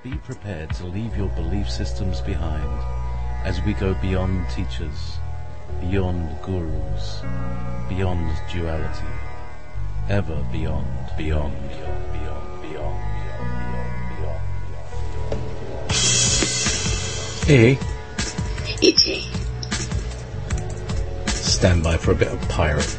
Be prepared to leave your belief systems behind as we go beyond teachers, beyond gurus, beyond duality, ever beyond, beyond, beyond, beyond, beyond, beyond, beyond, beyond. Hey. E.T. Stand by for a bit of pirate.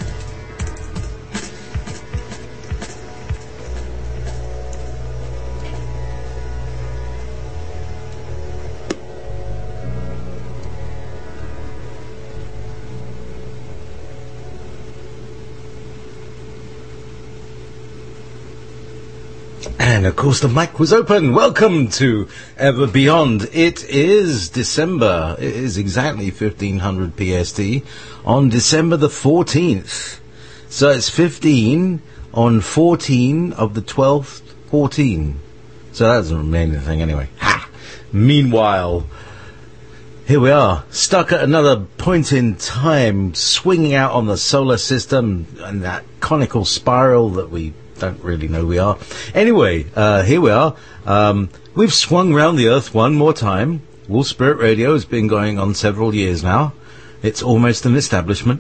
And of course the mic was open. Welcome to Ever Beyond. It is December. It is exactly 1500 PST on December the 14th. So it's 15 on 14 of the 12th 14. So that doesn't mean anything anyway. Ha! Meanwhile, here we are, stuck at another point in time, swinging out on the solar system and that conical spiral that we don't really know we are. Anyway, here we are. We've swung round the Earth one more time. Wolf Spirit Radio has been going on several years now. It's almost an establishment.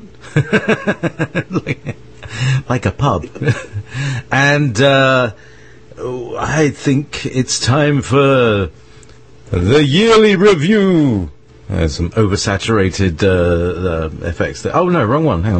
like a pub. And I think it's time for the yearly review. There's some oversaturated effects there. Oh no, wrong one. Hang on.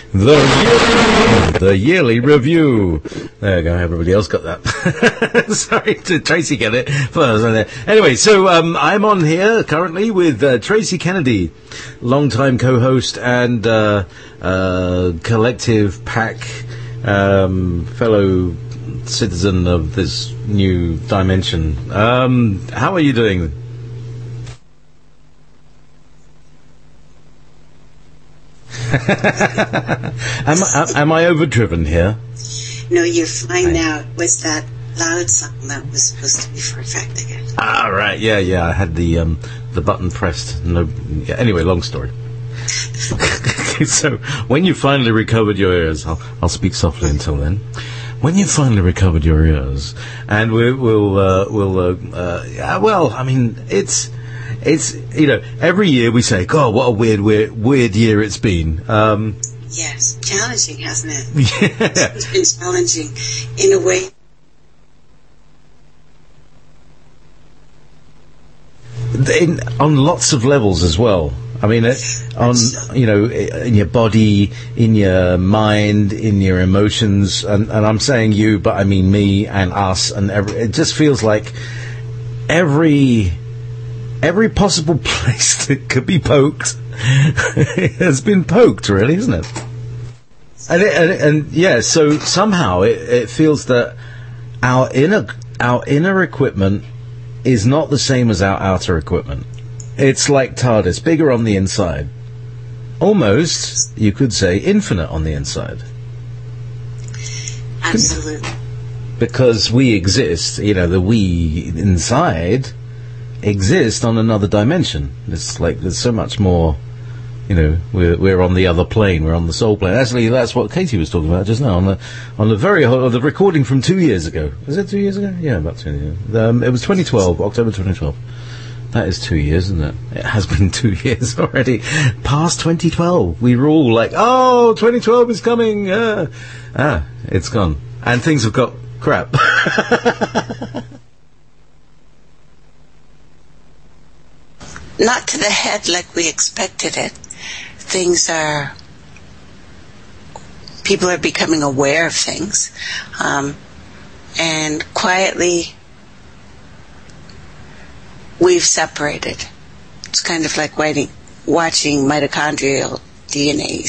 The yearly review. There you go. Everybody else got that. Sorry, did Tracy get it first? Anyway, so I'm on here currently with Tracy Kennedy, longtime co-host and collective pack fellow citizen of this new dimension. How are you doing? Am I overdriven here? No, you're fine now. It was that loud song that was supposed to be for effect again. Ah, right. Yeah. I had the button pressed. No. Yeah, anyway, long story. So when you finally recovered your ears, I'll speak softly until then. When you finally recovered your ears, and we'll I mean, it's every year we say, God, what a weird year it's been. Yes, challenging, hasn't it? Yeah. It's been challenging in a way. On lots of levels as well. I mean, in your body, in your mind, in your emotions, and I'm saying you, but I mean me and us, and it just feels like every possible place that could be poked has been poked, really, isn't it? And yeah, so somehow it feels that our inner equipment is not the same as our outer equipment. It's like TARDIS, bigger on the inside. Almost, you could say, infinite on the inside. Absolutely. Because we exist, the we inside exist on another dimension. It's like there's so much more, we're on the other plane, we're on the soul plane. Actually, that's what Katie was talking about just now on the recording from 2 years ago. Was it 2 years ago? Yeah, about 2 years ago. It was 2012, October 2012. That is 2 years, isn't it? It has been 2 years already. Past 2012. We were all like, oh, 2012 is coming. It's gone. And things have got crap. Not to the head like we expected it. People are becoming aware of things. And quietly, we've separated. It's kind of like watching mitochondrial DNA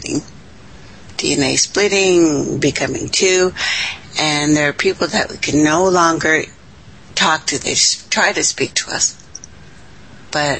splitting, becoming two, and there are people that we can no longer talk to. They try to speak to us. But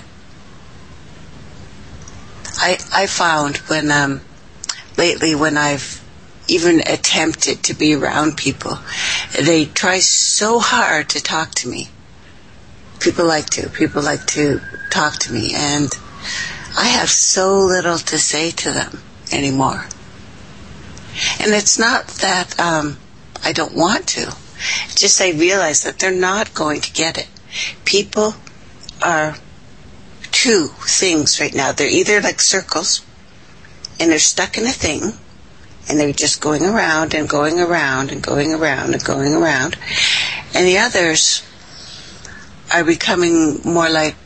I found lately when I've even attempted to be around people, they try so hard to talk to me. People like to talk to me, and I have so little to say to them anymore. And it's not that I don't want to. It's just I realize that they're not going to get it. People are two things right now. They're either like circles, and they're stuck in a thing, and they're just going around and going around and going around and going around. And the others are becoming more like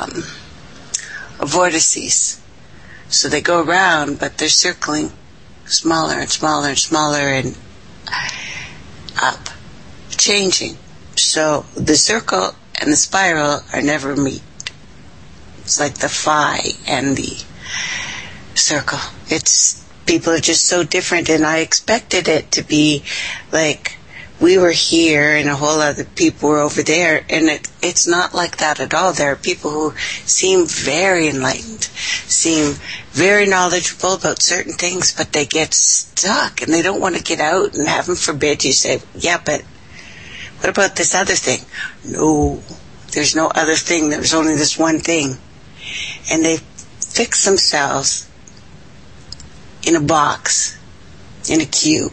vortices. So they go around, but they're circling smaller and smaller and smaller and up, changing. So the circle and the spiral are never meet. It's like the phi and the circle. People are just so different, and I expected it to be like we were here and a whole other people were over there, and it's not like that at all. There are people who seem very enlightened, seem very knowledgeable about certain things, but they get stuck and they don't want to get out, and heaven forbid you say, yeah, but what about this other thing? No, there's no other thing. There's only this one thing. And they fix themselves in a box, in a cube.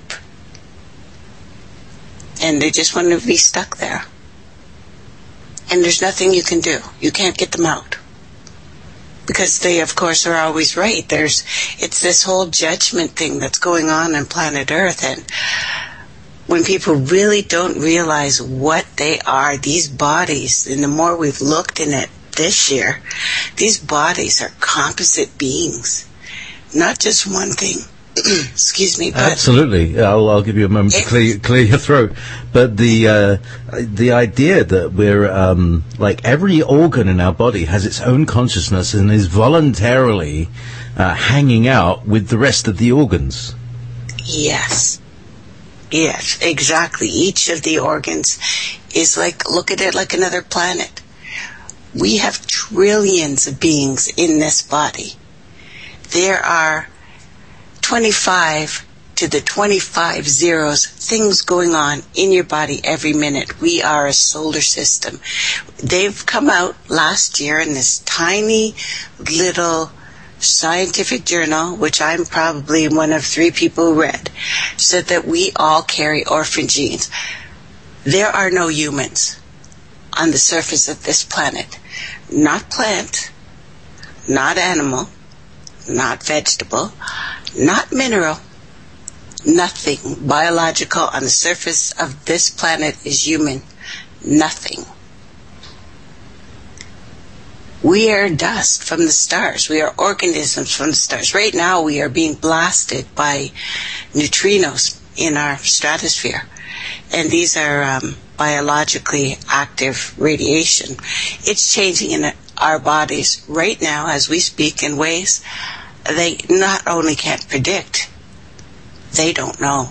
And they just want to be stuck there. And there's nothing you can do. You can't get them out. Because they, of course, are always right. It's this whole judgment thing that's going on planet Earth. And when people really don't realize what they are, these bodies, and the more we've looked in it this year, these bodies are composite beings. Not just one thing. Excuse me. But absolutely. I'll give you a moment to clear your throat. But the idea that we're like every organ in our body has its own consciousness and is voluntarily hanging out with the rest of the organs. Yes. Yes, exactly. Each of the organs is like, look at it like another planet. We have trillions of beings in this body. There are 25 to the 25 zeros things going on in your body every minute. We are a solar system. They've come out last year in this tiny little scientific journal, which I'm probably one of 3 people who read, said that we all carry orphan genes. There are no humans on the surface of this planet. Not plant, not animal, not vegetable, not mineral. Nothing biological on the surface of this planet is human. Nothing. We are dust from the stars. We are organisms from the stars. Right now we are being blasted by neutrinos in our stratosphere. And these are biologically active radiation. It's changing in our bodies right now as we speak in ways they not only can't predict, they don't know.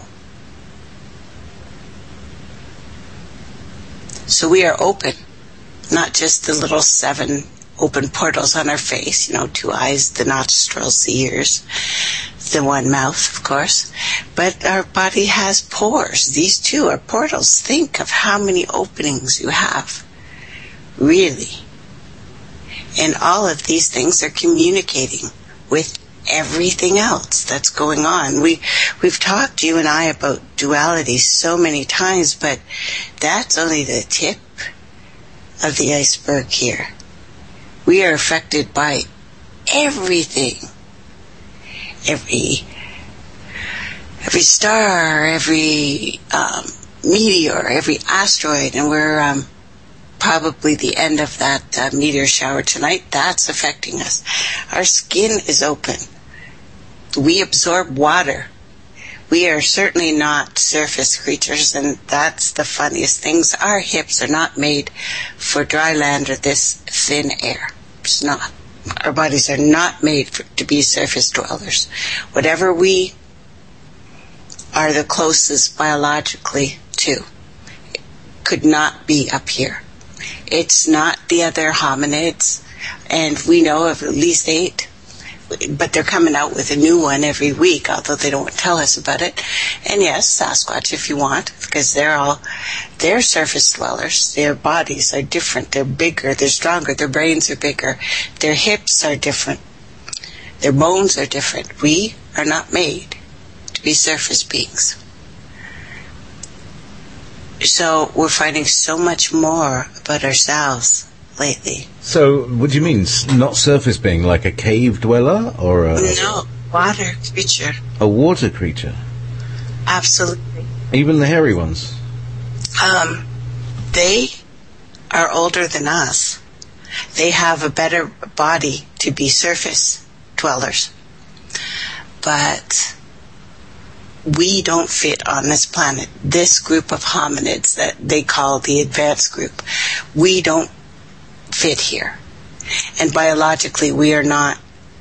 So we are open, not just the little 7 open portals on our face, 2 eyes, the nostrils, the ears, the one mouth, of course. But our body has pores. These 2 are portals. Think of how many openings you have. Really. And all of these things are communicating with everything else that's going on. We've talked, you and I, about duality so many times, but that's only the tip of the iceberg here. We are affected by everything. Every star, every meteor, every asteroid, and we're probably the end of that meteor shower tonight. That's affecting us. Our skin is open. We absorb water. We are certainly not surface creatures, and that's the funniest things. Our hips are not made for dry land or this thin air. It's not. Our bodies are not made to be surface dwellers. Whatever we are the closest biologically to could not be up here. It's not the other hominids, and we know of at least 8, but they're coming out with a new one every week, although they don't tell us about it. And yes, Sasquatch if you want, because they're surface dwellers. Their bodies are different. They're bigger, they're stronger, their brains are bigger, their hips are different, their bones are different. We are not made to be surface beings. So we're finding so much more about ourselves lately. So, what do you mean? Not surface being, like a cave dweller, or a... No, water creature. A water creature? Absolutely. Even the hairy ones? They are older than us. They have a better body to be surface dwellers. But we don't fit on this planet. This group of hominids that they call the advanced group, we don't fit here. And biologically, we are not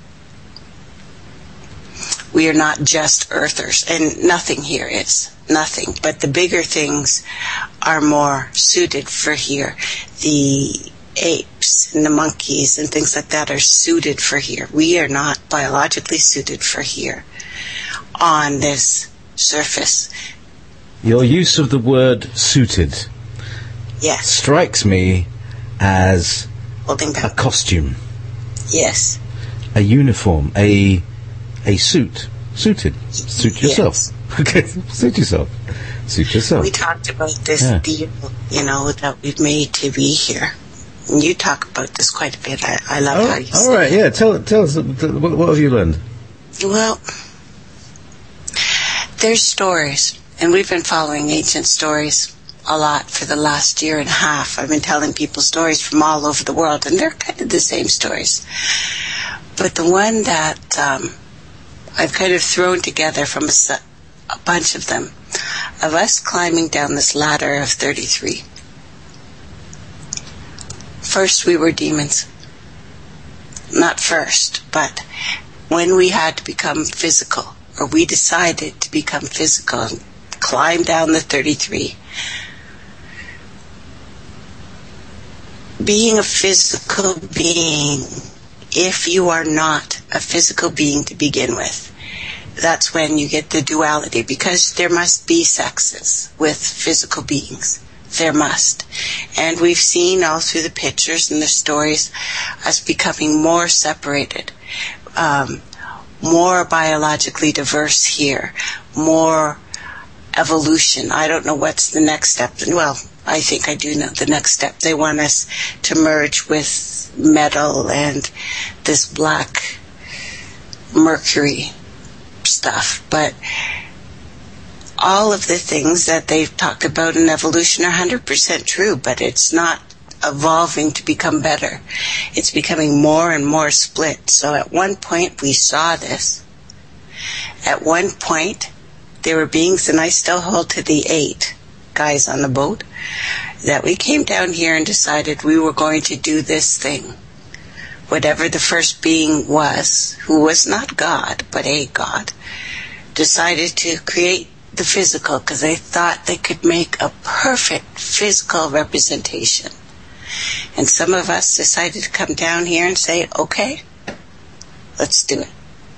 just earthers, and nothing here is. Nothing. But the bigger things are more suited for here. The apes and the monkeys and things like that are suited for here. We are not biologically suited for here on this surface. Your use of the word suited strikes me as a costume. Yes. A uniform, a suit. Suited. Suit yourself. Yes. Okay, suit yourself. Suit yourself. We talked about this deal, that we've made to be here. And you talk about this quite a bit. I love how you say it. All right, yeah. Tell us, what have you learned? Well, there's stories, and we've been following ancient stories a lot for the last year and a half. I've been telling people stories from all over the world, and they're kind of the same stories. But the one that I've kind of thrown together from a bunch of them, of us climbing down this ladder of 33. First, we were demons. Not first, but when we had to become physical, or we decided to become physical and climb down the 33. Being a physical being, if you are not a physical being to begin with, that's when you get the duality, because there must be sexes with physical beings. There must. And we've seen all through the pictures and the stories us becoming more separated, more biologically diverse here, more evolution. I don't know what's the next step. Well, I think I do know the next step. They want us to merge with metal and this black mercury stuff. But all of the things that they've talked about in evolution are 100% true, but it's not evolving to become better. It's becoming more and more split. So at one point we saw this. At one point there were beings, and I still hold to the 8 guys on the boat, that we came down here and decided we were going to do this thing. Whatever the first being was, who was not God, but a God, decided to create the physical because they thought they could make a perfect physical representation. And some of us decided to come down here and say, okay, let's do it.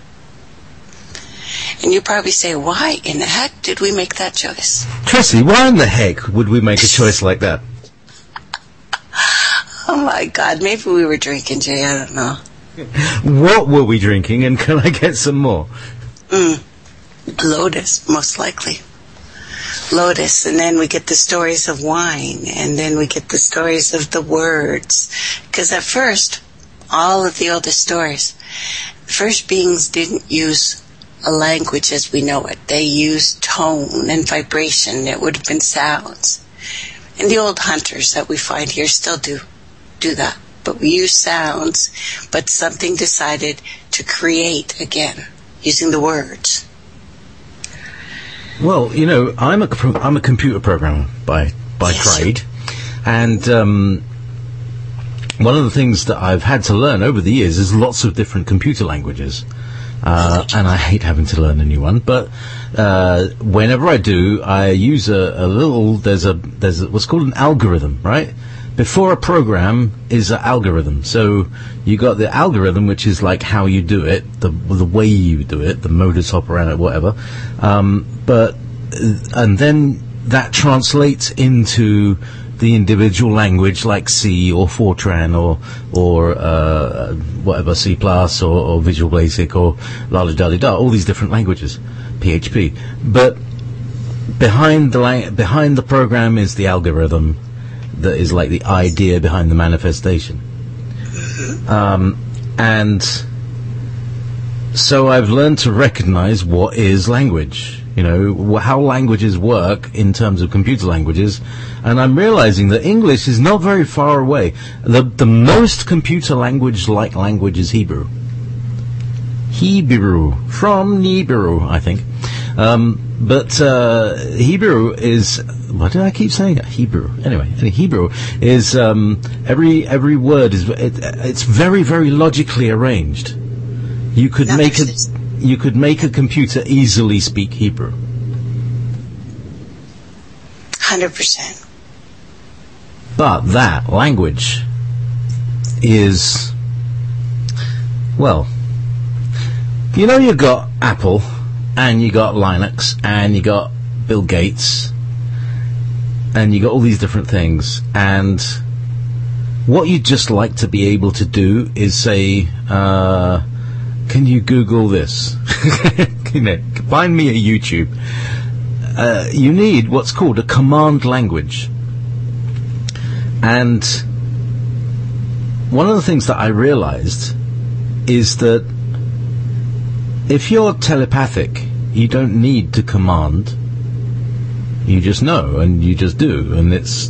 And you probably say, why in the heck did we make that choice? Tracy, why in the heck would we make a choice like that? Oh my God, maybe we were drinking, Jay, I don't know. What were we drinking, and can I get some more? Lotus, most likely. Lotus, and then we get the stories of wine, and then we get the stories of the words. Because at first, all of the oldest stories, the first beings didn't use a language as we know it. They used tone and vibration. It would have been sounds. And the old hunters that we find here still do that. But we use sounds, but something decided to create again, using the words. Well, I'm a computer programmer by trade, and one of the things that I've had to learn over the years is lots of different computer languages, and I hate having to learn a new one. But whenever I do, I use a little. There's what's called an algorithm, right? Before a program is an algorithm. So you got the algorithm, which is like how you do it, the way you do it, the modus operandi, whatever. And then that translates into the individual language, like C or Fortran or whatever, C++ or Visual Basic or la-da-da-da, all these different languages, PHP. But behind the program is the algorithm that is like the idea behind the manifestation. And so I've learned to recognize what is language, how languages work in terms of computer languages, and I'm realizing that English is not very far away. The most computer language-like language is Hebrew. Hebrew, from Nibiru, I think. But Hebrew is, why did I keep saying it? Hebrew. Anyway, Hebrew is, every word is, it's very, very logically arranged. You could make a computer easily speak Hebrew. 100%. But that language is, well, you got Apple, and you got Linux, and you got Bill Gates, and you got all these different things, and what you'd just like to be able to do is say, can you Google this? Find me a YouTube. You need what's called a command language. And one of the things that I realized is that if you're telepathic, you don't need to command. You just know, and you just do, and it's...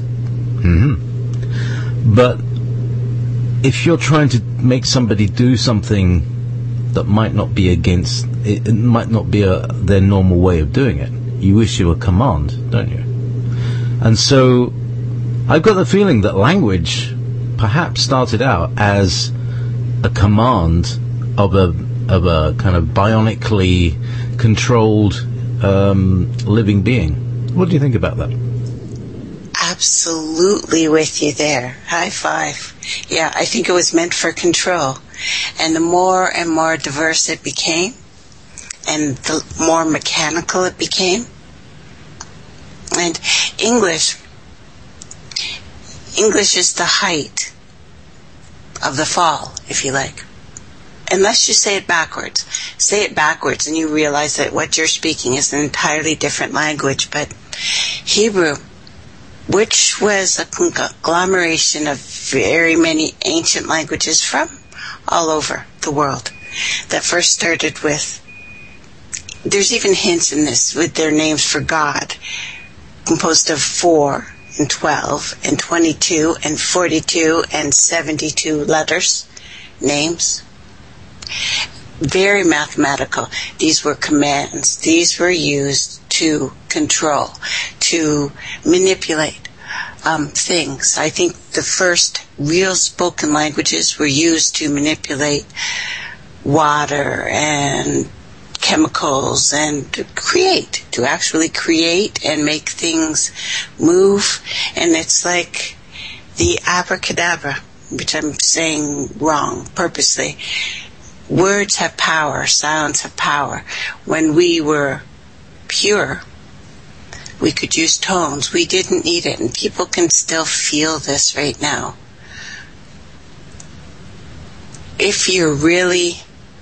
But if you're trying to make somebody do something that might not be against... It might not be their normal way of doing it, you issue a command, don't you? And so I've got the feeling that language perhaps started out as a command of a kind of bionically controlled living being. What do you think about that? Absolutely with you there. High five. Yeah, I think it was meant for control. And the more and more diverse it became, and the more mechanical it became, and English is the height of the fall, if you like. Unless you say it backwards. Say it backwards and you realize that what you're speaking is an entirely different language. But Hebrew, which was a conglomeration of very many ancient languages from all over the world, that first started with, there's even hints in this, with their names for God, composed of 4 and 12 and 22 and 42 and 72 letters, names. Very mathematical. These were commands. These were used to control, to manipulate things. I think the first real spoken languages were used to manipulate water and chemicals and to actually create and make things move. And it's like the abracadabra, which I'm saying wrong purposely. Words have power, sounds have power. When we were pure, we could use tones. We didn't need it, and people can still feel this right now. If you're really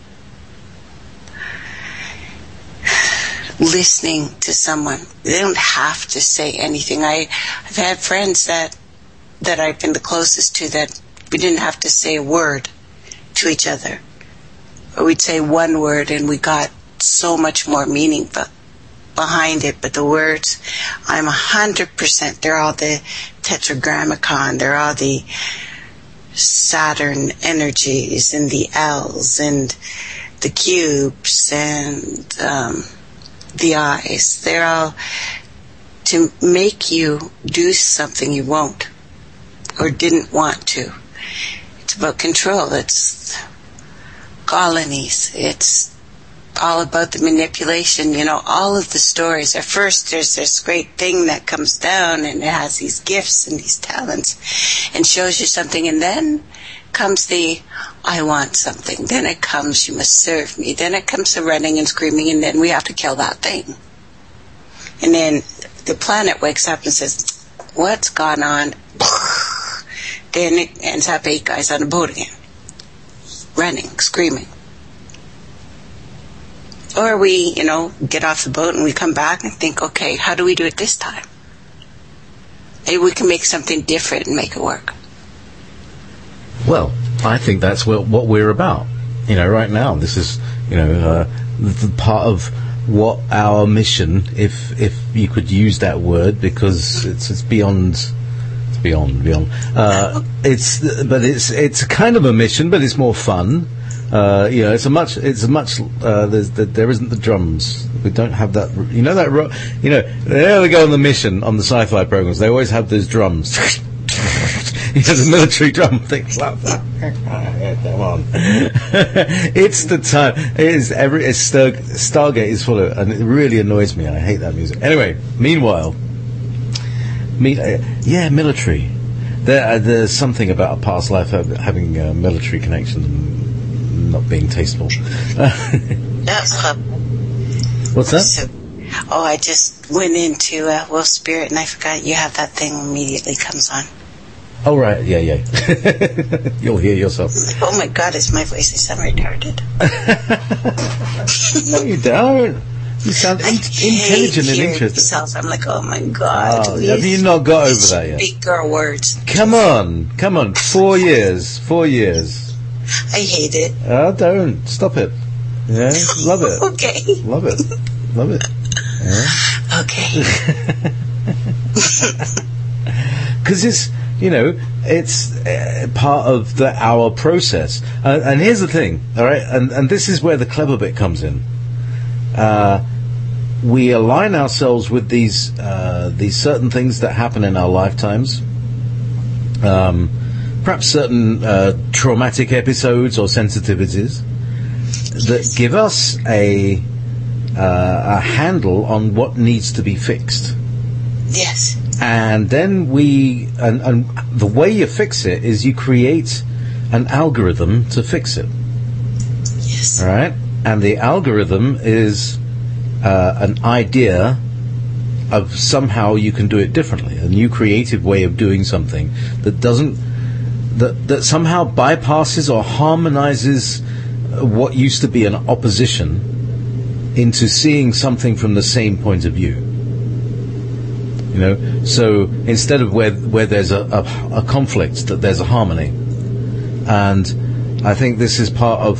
listening to someone, they don't have to say anything. I've had friends that I've been the closest to that we didn't have to say a word to each other. Or we'd say one word and we got so much more meaning behind it. But the words, I'm 100%, they're all the tetragrammaton, they're all the Saturn energies and the L's and the cubes and the eyes. They're all to make you do something you won't or didn't want to. It's about control. It's colonies. It's all about the manipulation. All of the stories. At first, there's this great thing that comes down and it has these gifts and these talents and shows you something. And then comes the, I want something. Then it comes, you must serve me. Then it comes the running and screaming, and then we have to kill that thing. And then the planet wakes up and says, what's gone on? Then it ends up 8 guys on a boat again. Running, screaming. Or we, get off the boat and we come back and think, okay, how do we do it this time? Maybe we can make something different and make it work. Well, I think that's what we're about. Right now, this is, the part of what our mission, if you could use that word, because it's beyond. It's a kind of a mission, but it's more fun. There isn't the drums. We don't have that. They go on the mission on the sci-fi programs. They always have those drums. The military drum things like that. Come on. It's the time. Stargate is full of, and it really annoys me. I hate that music. Anyway, meanwhile, military. There's something about a past life having a military connection and not being tasteful. What's that? I just went into Will Spirit and I forgot you have that thing immediately comes on. Oh, right, yeah. You'll hear yourself. Oh my God, it's my voice. I sound retarded. No, you don't. You sound intelligent and interesting. Yourself. I'm like, oh my God. Oh, have you not got over that yet? Speak girl words. Come on. 4 years. 4 years. I hate it. Oh, don't. Stop it. Yeah, love it. Okay. Love it. Yeah. Okay. Because it's part of our process. And here's the thing, all right? And this is where the clever bit comes in. We align ourselves with these certain things that happen in our lifetimes. Perhaps certain traumatic episodes or sensitivities that give us a handle on what needs to be fixed. Yes. And then and the way you fix it is you create an algorithm to fix it. Yes. All right? And the algorithm is an idea of somehow you can do it differently, a new creative way of doing something that somehow bypasses or harmonizes what used to be an opposition into seeing something from the same point of view. So instead of where there's a conflict, that there's a harmony. And I think this is part of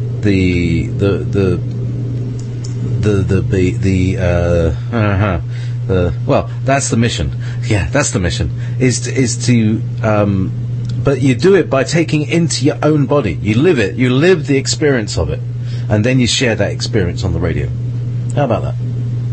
well, that's the mission. Yeah, that's the mission. Is to but you do it by taking it into your own body. You live it. You live the experience of it, and then you share that experience on the radio. How about that?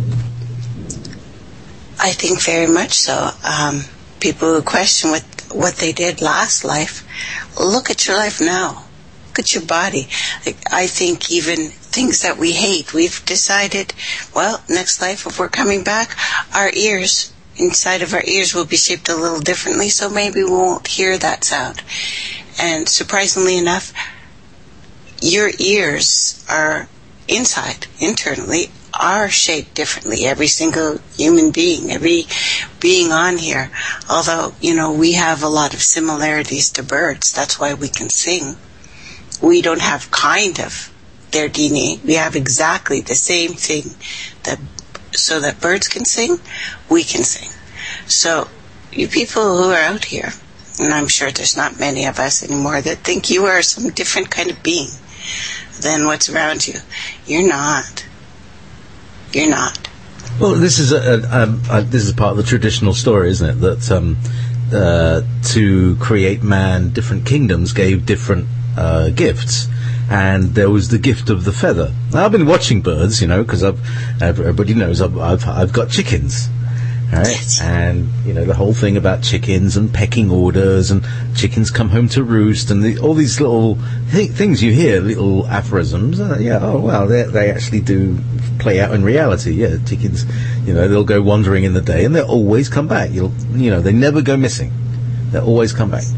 I think very much so. People who question what they did last life, look at your life now. Look at your body. I think even things that we hate, we've decided, well, next life, if we're coming back, our ears, inside of our ears will be shaped a little differently, so maybe we won't hear that sound. And surprisingly enough, your ears are internally, are shaped differently. Every single human being, every being on here. Although, we have a lot of similarities to birds. That's why we can sing. We don't have kind of their DNA. We have exactly the same thing so that birds can sing, we can sing. So you people who are out here, and I'm sure there's not many of us anymore that think you are some different kind of being than what's around you. You're not. You're not. Well, this is part of the traditional story, isn't it? That to create man, different kingdoms gave different gifts, and there was the gift of the feather. Now, I've been watching birds, because everybody knows I've got chickens. Right? Yes. And, the whole thing about chickens and pecking orders and chickens come home to roost and all these little things you hear, little aphorisms. They actually do play out in reality. Yeah, chickens, they'll go wandering in the day and they'll always come back. They never go missing. They'll always come back.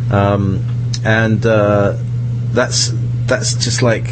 That's just like...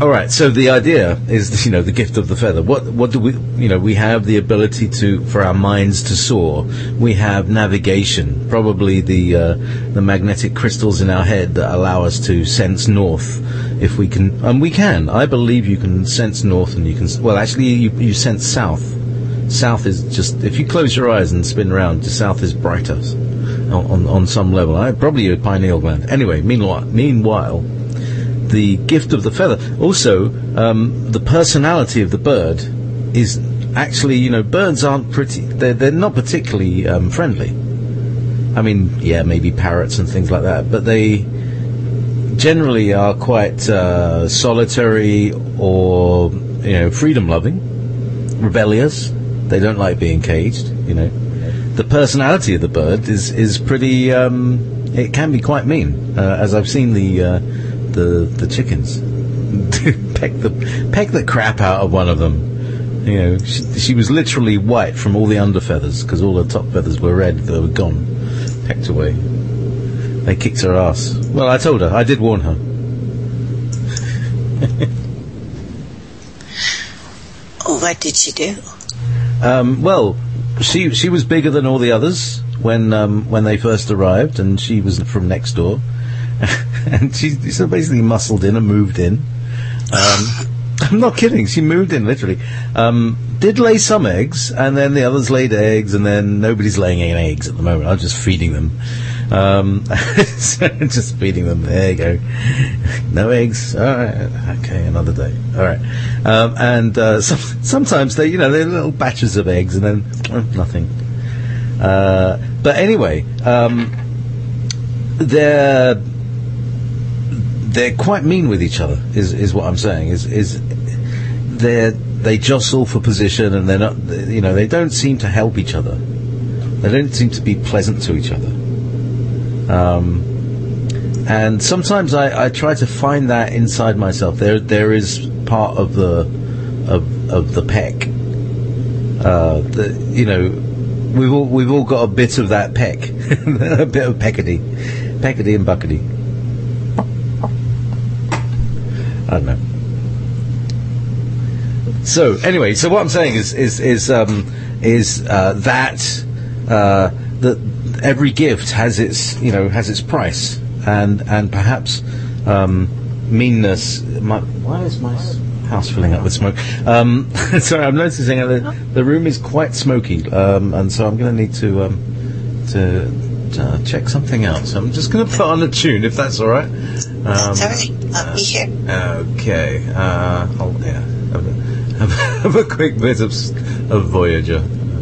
All right. So the idea is, the gift of the feather. What do we? We have the ability for our minds to soar. We have navigation. Probably the magnetic crystals in our head that allow us to sense north. If we can, and we can. I believe you can sense north, and you can. Well, actually, you sense south. South is just, if you close your eyes and spin around, the south is brighter on some level. Probably your pineal gland. Anyway, meanwhile, the gift of the feather. Also, the personality of the bird is actually, birds aren't pretty. They're not particularly friendly. I mean, yeah, maybe parrots and things like that, but they generally are quite solitary or freedom-loving, rebellious. They don't like being caged. The personality of the bird is pretty. It can be quite mean, as I've seen the chickens peck the crap out of one of them. She was literally white from all the under feathers because all the top feathers were red. They were gone, pecked away. They kicked her ass. Well, I told her. I did warn her. What did she do? Well, she was bigger than all the others when they first arrived, and she was from next door, and she so basically muscled in and moved in. I'm not kidding. She moved in literally. Did lay some eggs, and then the others laid eggs, and then nobody's laying any eggs at the moment. I'm just feeding them. Just feeding them. There you go. No eggs. All right. Okay, another day. All right. And sometimes they're little batches of eggs, and then nothing. But anyway, they're quite mean with each other. Is what I'm saying. Is they jostle for position, and they're not. They don't seem to help each other. They don't seem to be pleasant to each other. And sometimes I try to find that inside myself. There is part of the peck. We've all got a bit of that peck, a bit of peckety and buckety. I don't know. So anyway, what I'm saying is that every gift has its price, and perhaps meanness. Why is my house filling up with smoke? Sorry, I'm noticing that the room is quite smoky, and so I'm going to need to check something out. So I'm just going to put on a tune, if that's all right. That's all right. I'll be here. Okay. Have a quick bit of Voyager.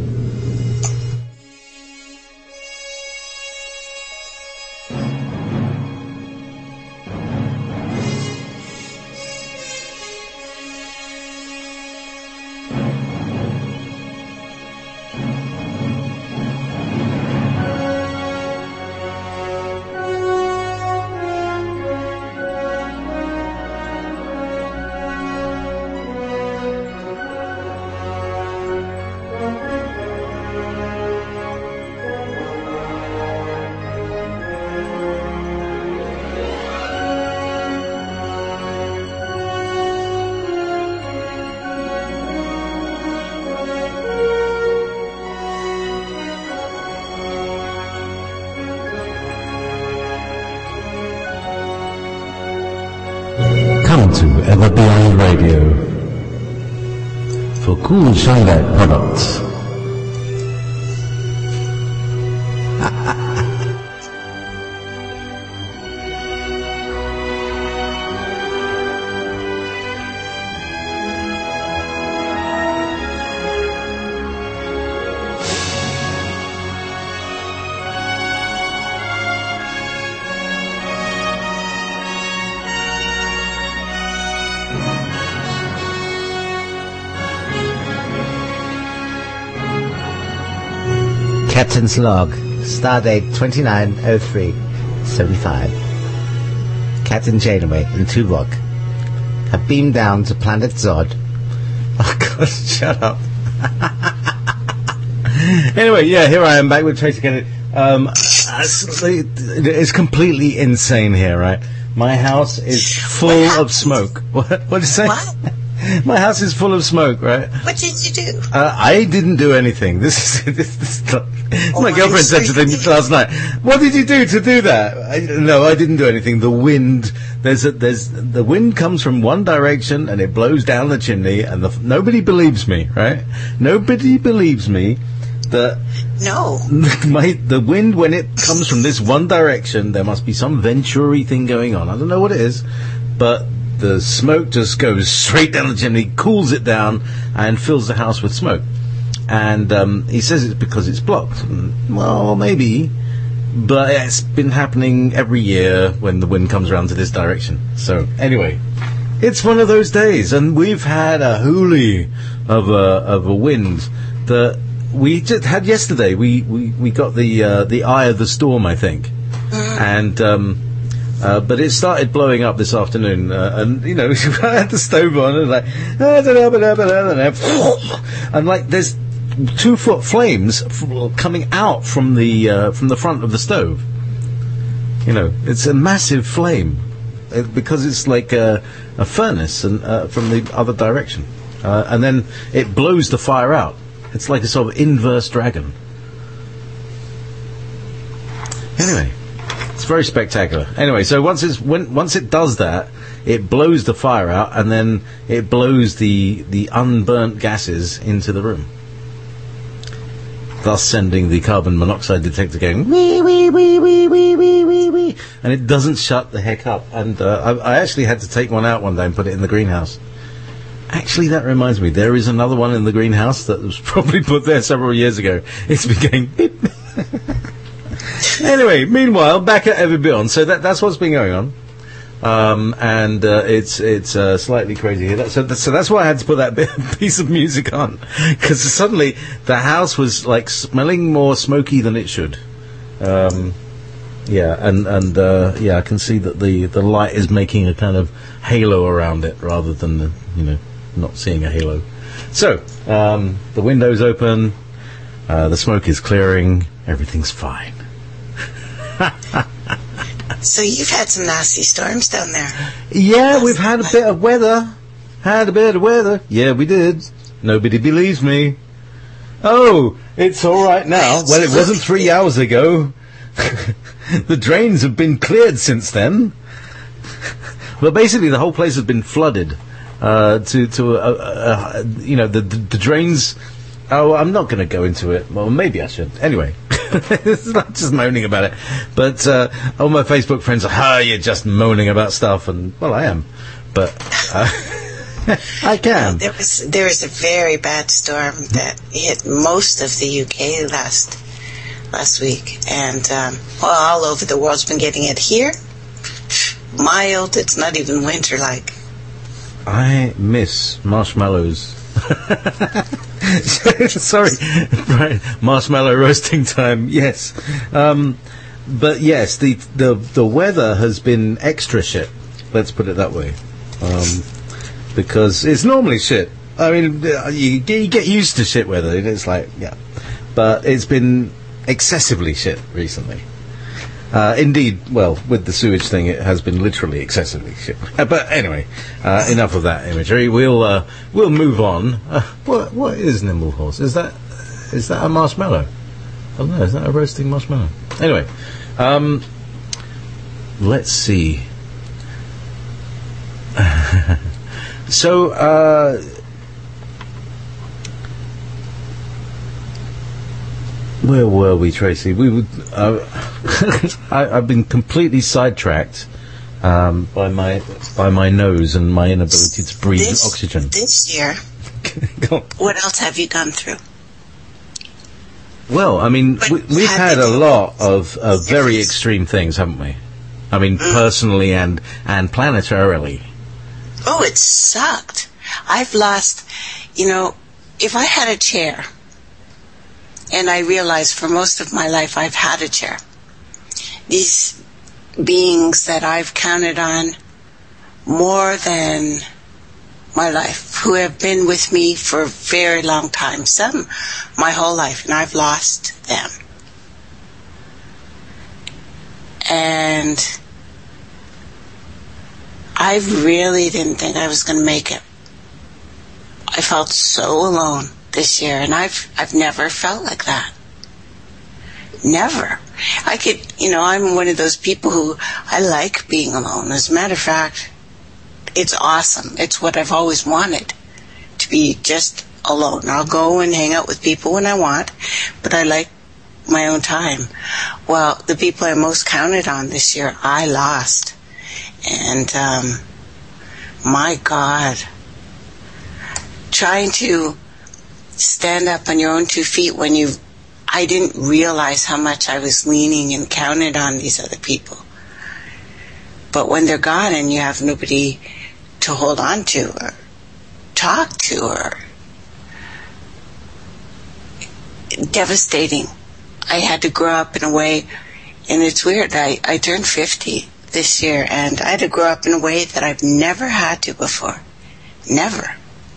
Come to Ever Beyond Radio for cool Shanghai products. Captain's log, stardate 2903-75. Captain Janeway and Tuvok have beamed down to planet Zod. Oh God, shut up. Anyway, yeah, here I am back with Tracy Kennedy. It's completely insane here, right? My house is full of smoke. What did you say? What? My house is full of smoke, right? What did you do? I didn't do anything. This my girlfriend said to me last night, "What did you do to do that?" No, I didn't do anything. The wind, the wind comes from one direction and it blows down the chimney, and nobody believes me, right? Nobody believes me that No. the wind, when it comes from this one direction, there must be some Venturi thing going on. I don't know what it is, but the smoke just goes straight down the chimney, cools it down, and fills the house with smoke. And he says it's because it's blocked. Well, maybe, but it's been happening every year when the wind comes around to this direction. So anyway, it's one of those days, and we've had a hoolie of a wind that we just had yesterday. We got the eye of the storm, I think, and. But it started blowing up this afternoon, and I had the stove on, and and like there's 2-foot flames coming out from the front of the stove. It's a massive flame because it's like a furnace, and from the other direction, and then it blows the fire out. It's like a sort of inverse dragon. Anyway. It's very spectacular. Anyway, so once it does that, it blows the fire out, and then it blows the unburnt gases into the room, thus sending the carbon monoxide detector going wee wee wee wee wee wee wee wee, and it doesn't shut the heck up. And I actually had to take one out one day and put it in the greenhouse. Actually, that reminds me, there is another one in the greenhouse that was probably put there several years ago. It's been going beep. Anyway, meanwhile, back at Ever Beyond. So that's what's been going on, and it's slightly crazy here. So that's why I had to put that piece of music on, because suddenly the house was like smelling more smoky than it should. I can see that the light is making a kind of halo around it rather than not seeing a halo. So the window's open, the smoke is clearing, everything's fine. So you've had some nasty storms down there. Yeah, we've had a bit of weather. Yeah, we did. Nobody believes me. Oh, it's all right now. Well, it wasn't 3 hours ago. The drains have been cleared since then. Well, basically, the whole place has been flooded. The drains. Oh, I'm not going to go into it. Well, maybe I should. Anyway. It's not just moaning about it, but all my Facebook friends are, you're just moaning about stuff, and well, I am, but I can. There was a very bad storm that hit most of the UK last week, and all over the world's been getting it. Here, mild. It's not even winter like. I miss marshmallows. Sorry, right, marshmallow roasting time. Yes, but yes, the weather has been extra shit. Let's put it that way, because it's normally shit. I mean, you get used to shit weather. It's like but it's been excessively shit recently. Indeed, well, with the sewage thing, it has been literally excessively shit. But anyway, enough of that imagery. We'll move on. What is Nimble Horse? Is that a marshmallow? I don't know. Is that a roasting marshmallow? Anyway, let's see. So, where were we, Tracy? We would. I've been completely sidetracked by my nose and my inability to breathe oxygen. This year, what else have you gone through? Well, I mean, we've had a lot of very extreme things, haven't we? I mean, personally and planetarily. Oh, it sucked. I've lost. If I had a chair. And I realized for most of my life I've had a chair. These beings that I've counted on more than my life, who have been with me for a very long time, some my whole life, and I've lost them. And I really didn't think I was going to make it. I felt so alone this year, and I've never felt like that. Never. I could, I'm one of those people who I like being alone. As a matter of fact, it's awesome. It's what I've always wanted, to be just alone. I'll go and hang out with people when I want, but I like my own time. Well, the people I most counted on this year, I lost. And, my God, trying to stand up on your own 2 feet when I didn't realize how much I was leaning and counted on these other people. But when they're gone and you have nobody to hold on to or talk to, or devastating. I had to grow up in a way, and it's weird, I turned 50 this year, and I had to grow up in a way that I've never had to before. Never.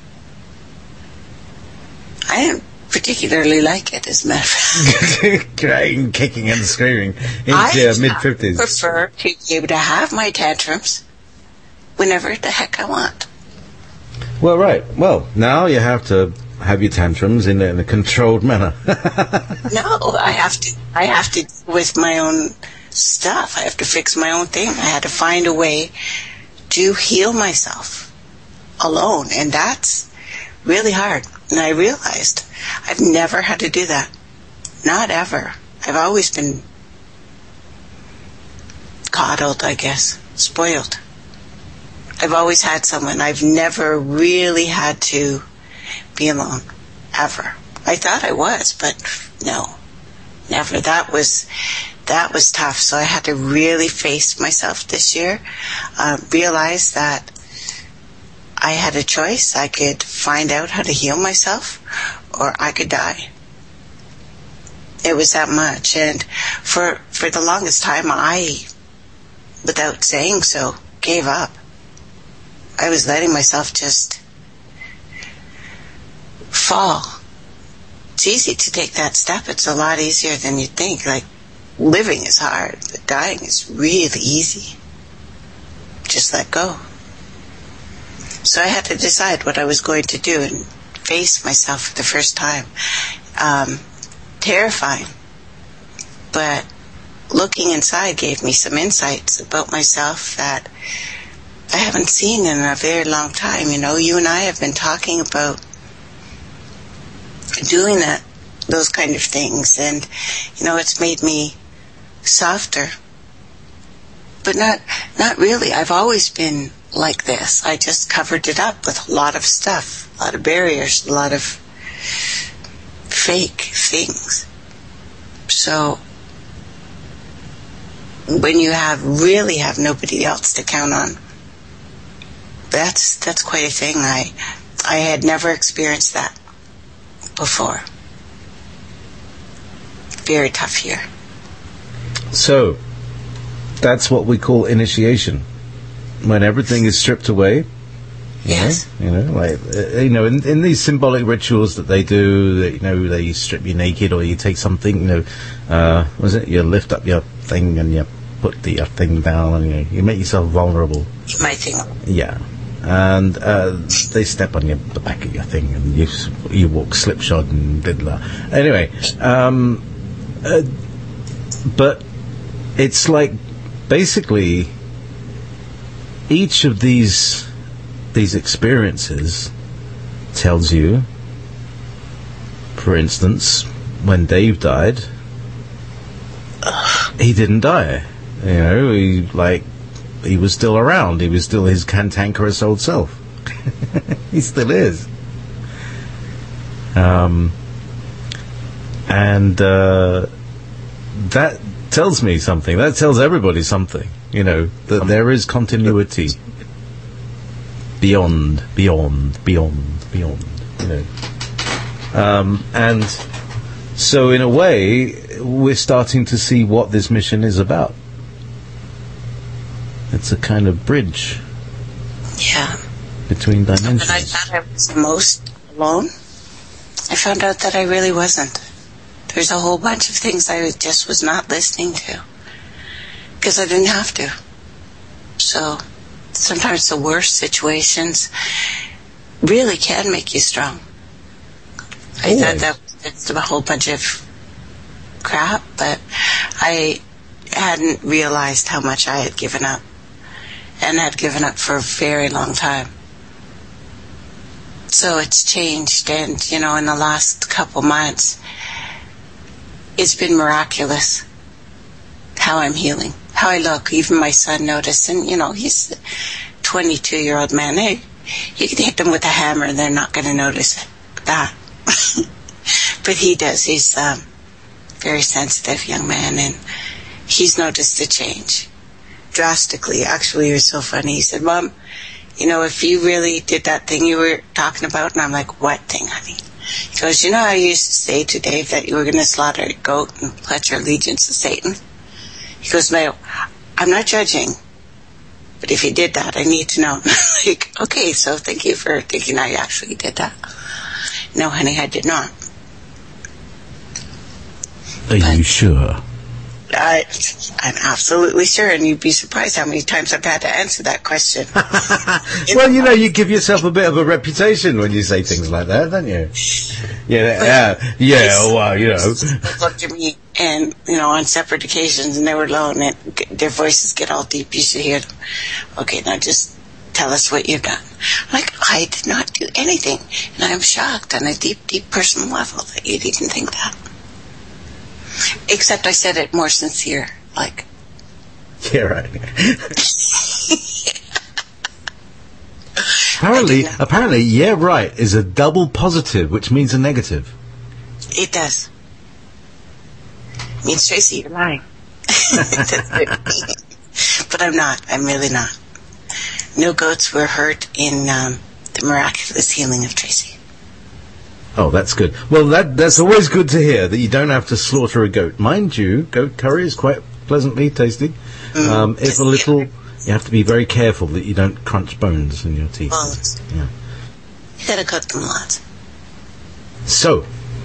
I didn't particularly like it, as a matter of fact. Crying, kicking and screaming into your mid-50s. I prefer to be able to have my tantrums whenever the heck I want. Well, right. Well, now you have to have your tantrums in a controlled manner. No, I have to with my own stuff. I have to fix my own thing. I had to find a way to heal myself alone, and that's really hard. And I realized I've never had to do that. Not ever. I've always been coddled, I guess, spoiled. I've always had someone. I've never really had to be alone, ever. I thought I was, but no, never. That was tough. So I had to really face myself this year, realize that I had a choice. I could find out how to heal myself, or I could die. It was that much. And for the longest time, I, without saying so, gave up. I was letting myself just fall. It's easy to take that step. It's a lot easier than you think. Like, living is hard, but dying is really easy. Just let go. So I had to decide what I was going to do and face myself for the first time. Terrifying. But looking inside gave me some insights about myself that I haven't seen in a very long time. You and I have been talking about doing those kind of things, and it's made me softer, but not really. I've always been like this. I just covered it up with a lot of stuff, a lot of barriers, a lot of fake things. So when you really have nobody else to count on, that's quite a thing. I had never experienced that before. Very tough year. So, that's what we call initiation. When everything is stripped away. Yes. In these symbolic rituals that they do, they strip you naked, or you take something, you lift up your thing and you put your thing down, and you make yourself vulnerable. My thing. Yeah. And they step on the back of your thing, and you walk slipshod and blah. Anyway, but it's like basically each of these experiences tells you. For instance, when Dave died, he didn't die. He was still around. He was still his cantankerous old self. He still is. That tells me something. That tells everybody something. That there is continuity beyond. And so, in a way, we're starting to see what this mission is about. It's a kind of bridge. Yeah. Between dimensions. When I thought I was the most alone, I found out that I really wasn't. There's a whole bunch of things I just was not listening to, because I didn't have to. So sometimes the worst situations really can make you strong. I thought that it's a whole bunch of crap, but I hadn't realized how much I had given up, and had given up for a very long time. So it's changed, and in the last couple months, it's been miraculous how I'm healing, how I look. Even my son noticed, and he's a 22-year-old man. Hey, you can hit them with a hammer and they're not going to notice that. But he does. He's a very sensitive young man, and he's noticed the change drastically. Actually, it was so funny. He said, Mom, if you really did that thing you were talking about, and I'm like, what thing, honey? He goes, how I used to say to Dave that you were going to slaughter a goat and pledge your allegiance to Satan? He goes, Mayo, I'm not judging, but if you did that, I need to know. Like, okay, so thank you for thinking I actually did that. No, honey, I did not. Are you sure? I'm absolutely sure, and you'd be surprised how many times I've had to answer that question. Well, you give yourself a bit of a reputation when you say things like that, don't you? Well, They looked at me, and, on separate occasions, and they were low, and their voices get all deep. You should hear them. Okay, now just tell us what you've done. I'm like, I did not do anything, and I'm shocked on a deep, deep personal level that you'd even think that. Except I said it more sincere, like. Yeah, right. Apparently, yeah, right is a double positive, which means a negative. It does. It means, Tracy, you're lying. But I'm not. I'm really not. No goats were hurt in the miraculous healing of Tracy. Oh, that's good. Well, that's always good to hear, that you don't have to slaughter a goat. Mind you, goat curry is quite pleasantly tasty. If a little, you have to be very careful that you don't crunch bones in your teeth. Bones. Yeah. You gotta cook them lots. So,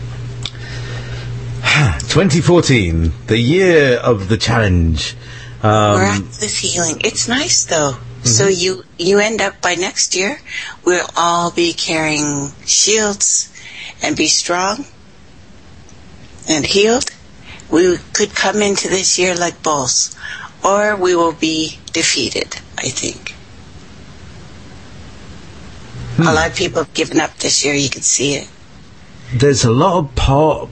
2014, the year of the challenge. Miraculous healing. It's nice, though. Mm-hmm. So you end up, by next year, we'll all be carrying shields and be strong and healed. We could come into this year like bulls, or we will be defeated, I think. A lot of people have given up this year. You can see it. There's a lot of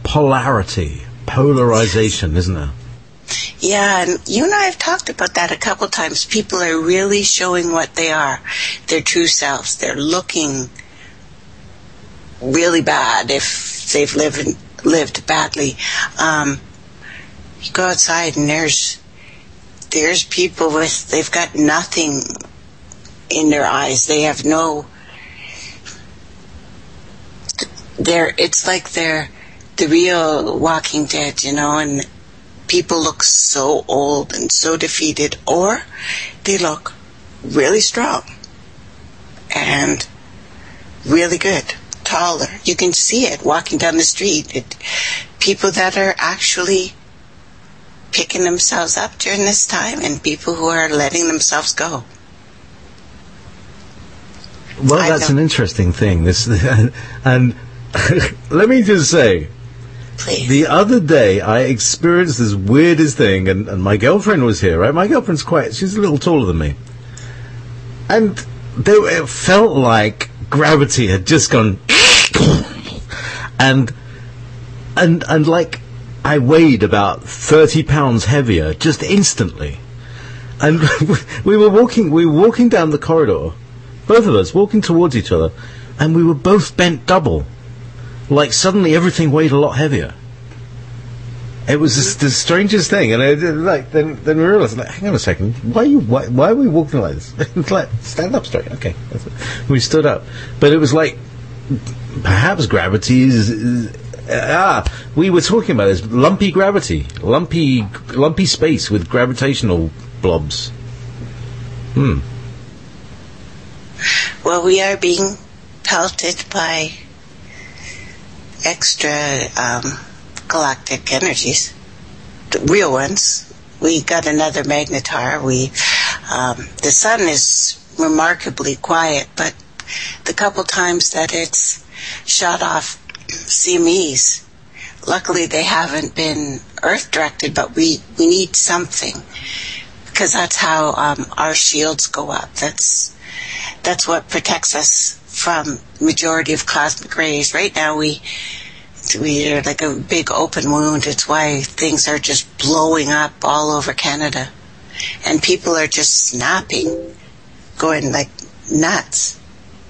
polarization, isn't there? Yeah, and you and I have talked about that a couple times. People are really showing what they are, their true selves. They're looking really bad if they've lived badly. You go outside and there's people they've got nothing in their eyes. They have it's like they're the real Walking Dead, and people look so old and so defeated, or they look really strong and really good, taller. You can see it walking down the street. People that are actually picking themselves up during this time, and people who are letting themselves go. Well, that's an interesting thing. And let me just say, please. The other day I experienced this weirdest thing, and my girlfriend was here, right? My girlfriend's she's a little taller than me. And it felt like gravity had just gone and like I weighed about 30 pounds heavier just instantly. And we were walking down the corridor, both of us walking towards each other, and we were both bent double. Like suddenly everything weighed a lot heavier. It was the strangest thing, and then we realized, hang on a second, why are we walking like this? It's like, stand up straight. Okay, we stood up, but it was like perhaps gravity is. We were talking about this lumpy gravity, lumpy space with gravitational blobs. Well, we are being pelted by extra galactic energies, the real ones. We got another magnetar. The sun is remarkably quiet, but the couple times that it's shot off CMEs, luckily they haven't been Earth directed, but we need something, because that's how our shields go up. That's what protects us from majority of cosmic rays. Right now we are like a big open wound. It's why things are just blowing up all over Canada, and people are just snapping, going like nuts.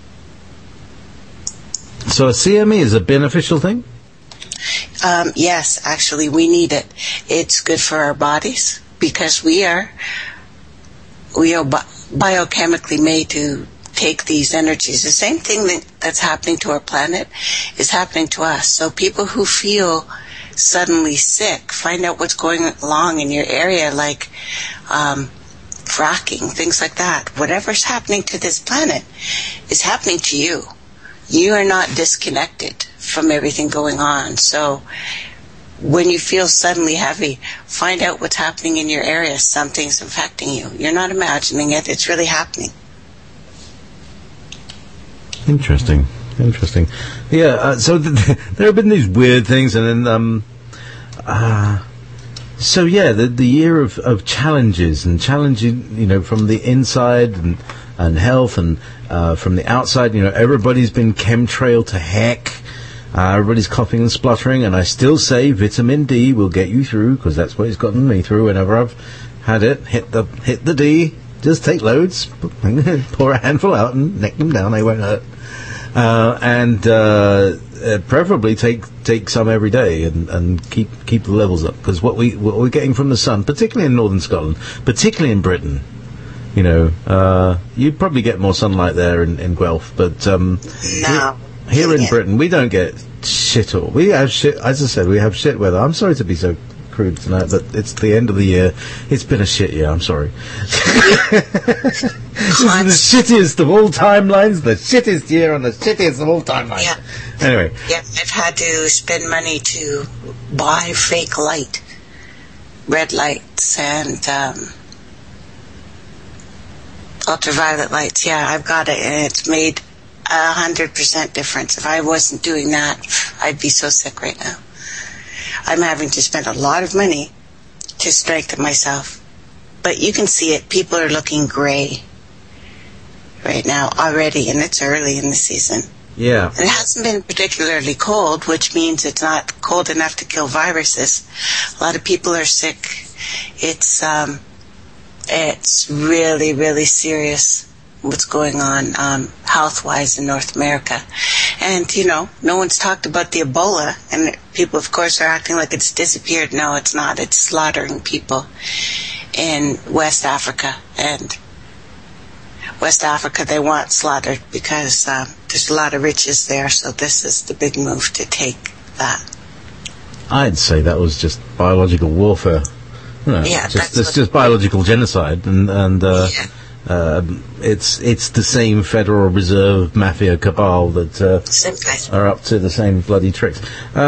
So a CME is a beneficial thing? Yes, actually, we need it. It's good for our bodies because we are biochemically made to take these energies. The same thing that's happening to our planet is happening to us. So people who feel suddenly sick, find out what's going along in your area, like fracking, things like that. Whatever's happening to this planet is happening to you. You are not disconnected from everything going on. So when you feel suddenly heavy, find out what's happening in your area. Something's affecting you. You're not imagining it. It's really happening. Interesting. Yeah, so there have been these weird things, and then, so yeah, the year of challenges, and challenging, from the inside and health, and from the outside, everybody's been chemtrailed to heck. Everybody's coughing and spluttering, and I still say vitamin D will get you through, because that's what it's gotten me through whenever I've had it. Hit the D, just take loads, pour a handful out and neck them down, they won't hurt. And preferably take some every day and keep the levels up, because what we're getting from the sun, particularly in northern Scotland, particularly in Britain, you probably get more sunlight there in Guelph, but here in Britain we don't get shit all. We have shit, as I said, we have shit weather. I'm sorry to be so crude tonight, but it's the end of the year. It's been a shit year, I'm sorry. This is the shittiest of all timelines, the shittiest year on the shittiest of all timelines. Yeah. Anyway. Yeah, I've had to spend money to buy fake light, red lights, and ultraviolet lights. Yeah, I've got it, and it's made 100% difference. If I wasn't doing that, I'd be so sick right now. I'm having to spend a lot of money to strengthen myself. But you can see it. People are looking gray right now already, and it's early in the season. Yeah. And it hasn't been particularly cold, which means it's not cold enough to kill viruses. A lot of people are sick. It's really, really serious what's going on health-wise in North America. And, no one's talked about the Ebola, and people, of course, are acting like it's disappeared. No, it's not. It's slaughtering people in West Africa. And West Africa, they want slaughtered because there's a lot of riches there, so this is the big move to take that. I'd say that was just biological warfare. Yeah, it's just biological genocide, and it's the same Federal Reserve mafia cabal that are up to the same bloody tricks.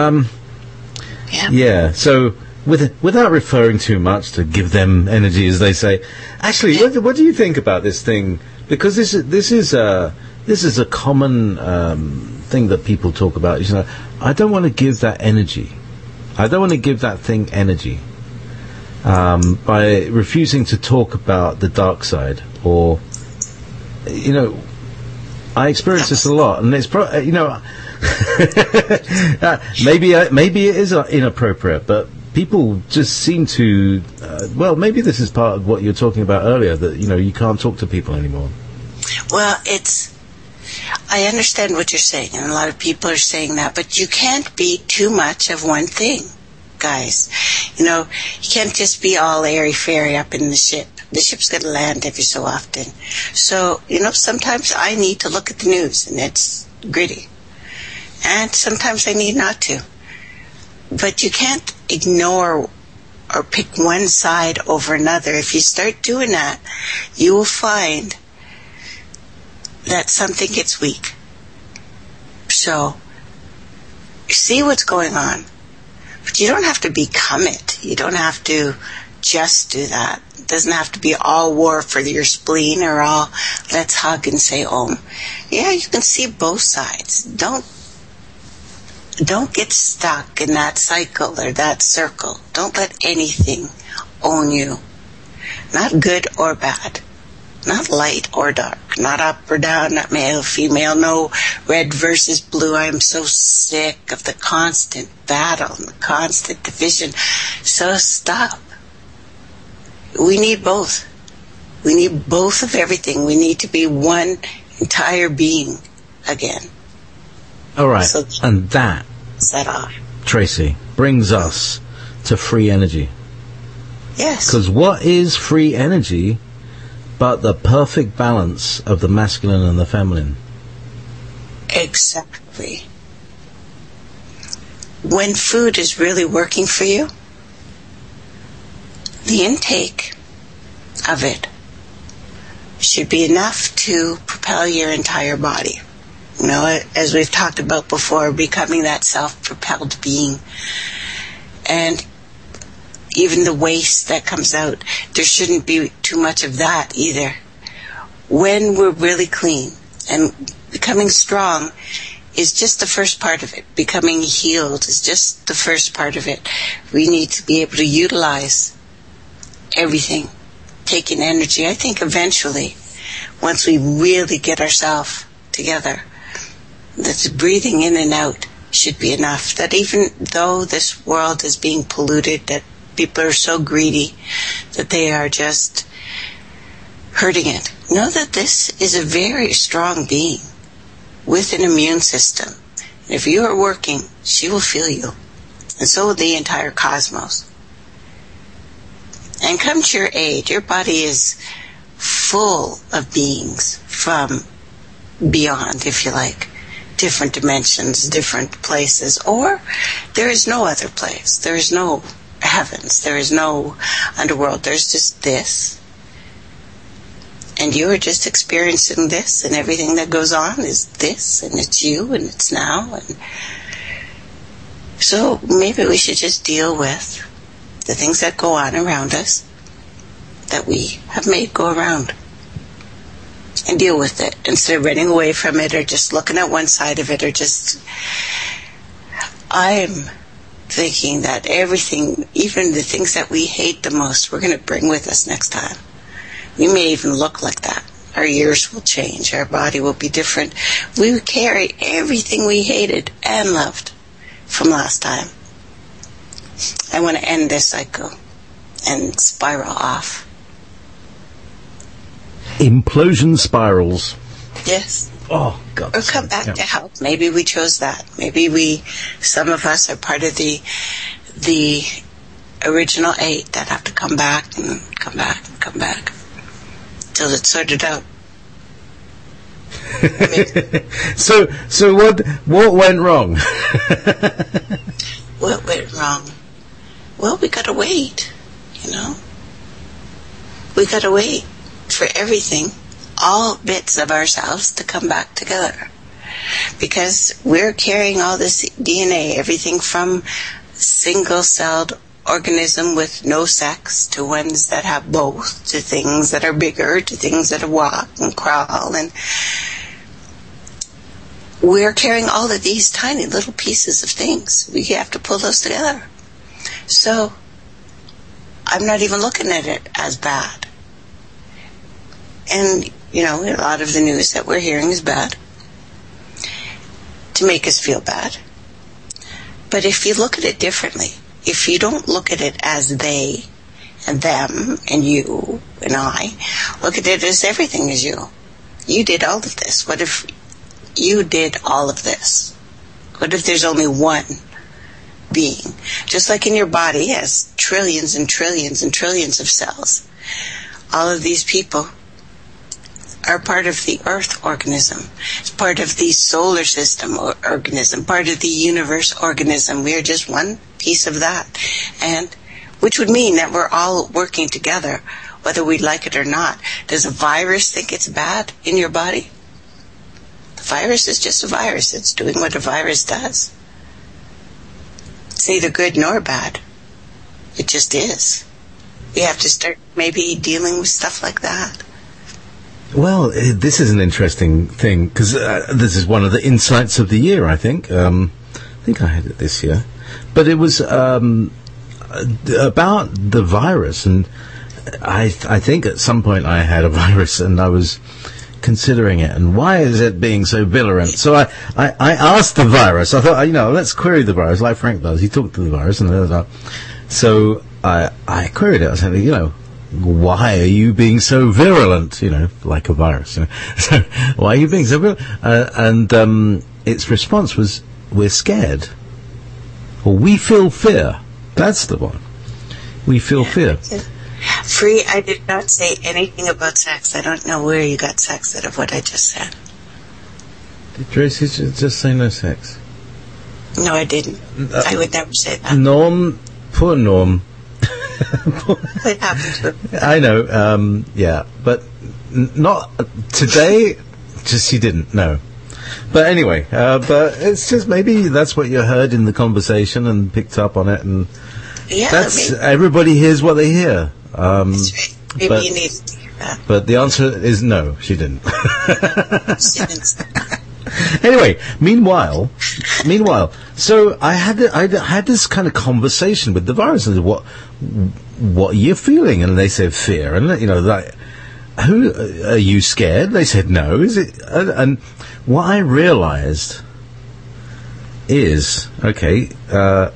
Yeah. So without referring too much to give them energy, as they say, actually, what do you think about this thing? Because this is a common thing that people talk about. I don't want to give that energy. I don't want to give that thing energy. By refusing to talk about the dark side, or I experience this a lot, and it's maybe it is inappropriate, but people just seem to maybe this is part of what you were talking about earlier, that you can't talk to people anymore. Well, I understand what you're saying, and a lot of people are saying that, but you can't be too much of one thing, guys. You can't just be all airy-fairy up in the ship. The ship's going to land every so often. So, sometimes I need to look at the news, and it's gritty. And sometimes I need not to. But you can't ignore or pick one side over another. If you start doing that, you will find that something gets weak. So, see what's going on. But you don't have to become it. You don't have to just do that. It doesn't have to be all war for your spleen or all let's hug and say Om. Yeah, you can see both sides. Don't get stuck in that cycle or that circle. Don't let anything own you. Not good or bad. Not light or dark. Not up or down. Not male, female. No red versus blue. I am so sick of the constant battle and the constant division. So stop. We need both. We need both of everything. We need to be one entire being again. All right. So, and that, set off. Tracy, brings us to free energy. Yes. Because what is free energy but the perfect balance of the masculine and the feminine? Exactly. When food is really working for you, the intake of it should be enough to propel your entire body. You know, as we've talked about before, becoming that self-propelled being. And even the waste that comes out, there shouldn't be too much of that either. When we're really clean, and becoming strong is just the first part of it. Becoming healed is just the first part of it. We need to be able to utilize everything, taking energy. I think eventually, once we really get ourselves together, that breathing in and out should be enough. That even though this world is being polluted, that people are so greedy that they are just hurting it. Know that this is a very strong being with an immune system. And if you are working, she will feel you. And so will the entire cosmos. And come to your age, your body is full of beings from beyond, if you like. Different dimensions, different places. Or there is no other place. There is no heavens. There is no underworld. There's just this. And you are just experiencing this, and everything that goes on is this, and it's you, and it's now. And so maybe we should just deal with the things that go on around us that we have made go around, and deal with it instead of running away from it or just looking at one side of it or just... I'm thinking that everything, even the things that we hate the most, we're going to bring with us next time. We may even look like that. Our ears will change. Our body will be different. We will carry everything we hated and loved from last time. I want to end this cycle and spiral off. Implosion spirals. Yes. Oh, God. Or come back to health. Maybe we chose that. Maybe some of us are part of the original 8 that have to come back and come back and come back till it's sorted out. So what went wrong? What went wrong? Well, we gotta wait, you know. We gotta wait for everything, all bits of ourselves to come back together. Because we're carrying all this DNA, everything from single-celled organism with no sex to ones that have both, to things that are bigger, to things that walk and crawl, and we're carrying all of these tiny little pieces of things. We have to pull those together. So I'm not even looking at it as bad. And, you know, a lot of the news that we're hearing is bad to make us feel bad. But if you look at it differently, if you don't look at it as they and them and you and I, look at it as everything is you. You did all of this. What if you did all of this? What if there's only one being? Just like in your body has trillions and trillions and trillions of cells. All of these people are part of the earth organism. It's part of the solar system organism, part of the universe organism. We are just one piece of that. And which would mean that we're all working together, whether we like it or not. Does a virus think it's bad in your body? The virus is just a virus. It's doing what a virus does. It's neither good nor bad. It just is. we have to start maybe dealing with stuff like that. Well, this is an interesting thing, because this is one of the insights of the year, I think. I think I had it this year. But it was about the virus, and I think at some point I had a virus, and I was considering it, and why is it being so virulent? So I asked the virus. I thought, let's query the virus, like Frank does. He talked to the virus, and so I queried it. I said, why are you being so virulent? Like a virus. So why are you being so virulent? And its response was, we're scared, or we feel fear. That's the one. We feel fear. Free, I did not say anything about sex. I don't know where you got sex out of what I just said. Did Tracy just say no sex? No, I didn't. I would never say that. Norm, poor Norm. What happened to him? I know, yeah, but not today. Just he didn't. No. But anyway, but it's just maybe that's what you heard in the conversation and picked up on it, and that's maybe. Everybody hears what they hear. That's right. Maybe you need to hear that. But the answer is no, she didn't. She didn't. Anyway, meanwhile, so I had this kind of conversation with the virus, and what are you feeling? And they said fear, and like, who are you scared? They said no. Is it? And what I realized is that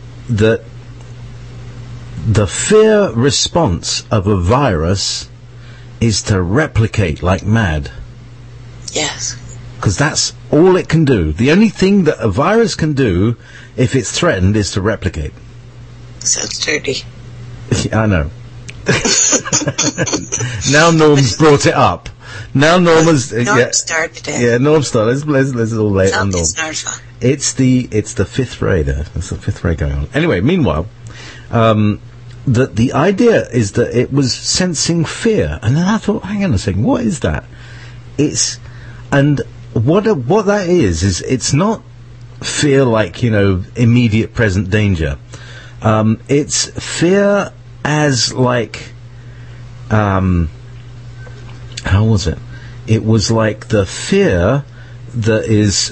the fear response of a virus is to replicate like mad. Yes. Because that's all it can do. The only thing that a virus can do, if it's threatened, is to replicate. Sounds dirty. I know. Now Norm's brought it up. Now Norm has... Norm started it. Yeah, Norm started. Let's all lay it on Norm. It's Norm's fault. It's the fifth grader. There's the fifth grade going on. Anyway, meanwhile... the idea is that it was sensing fear, and then I thought, hang on a second, what is that? What that is it's not fear like immediate present danger. It's fear as like how was it? It was like the fear that is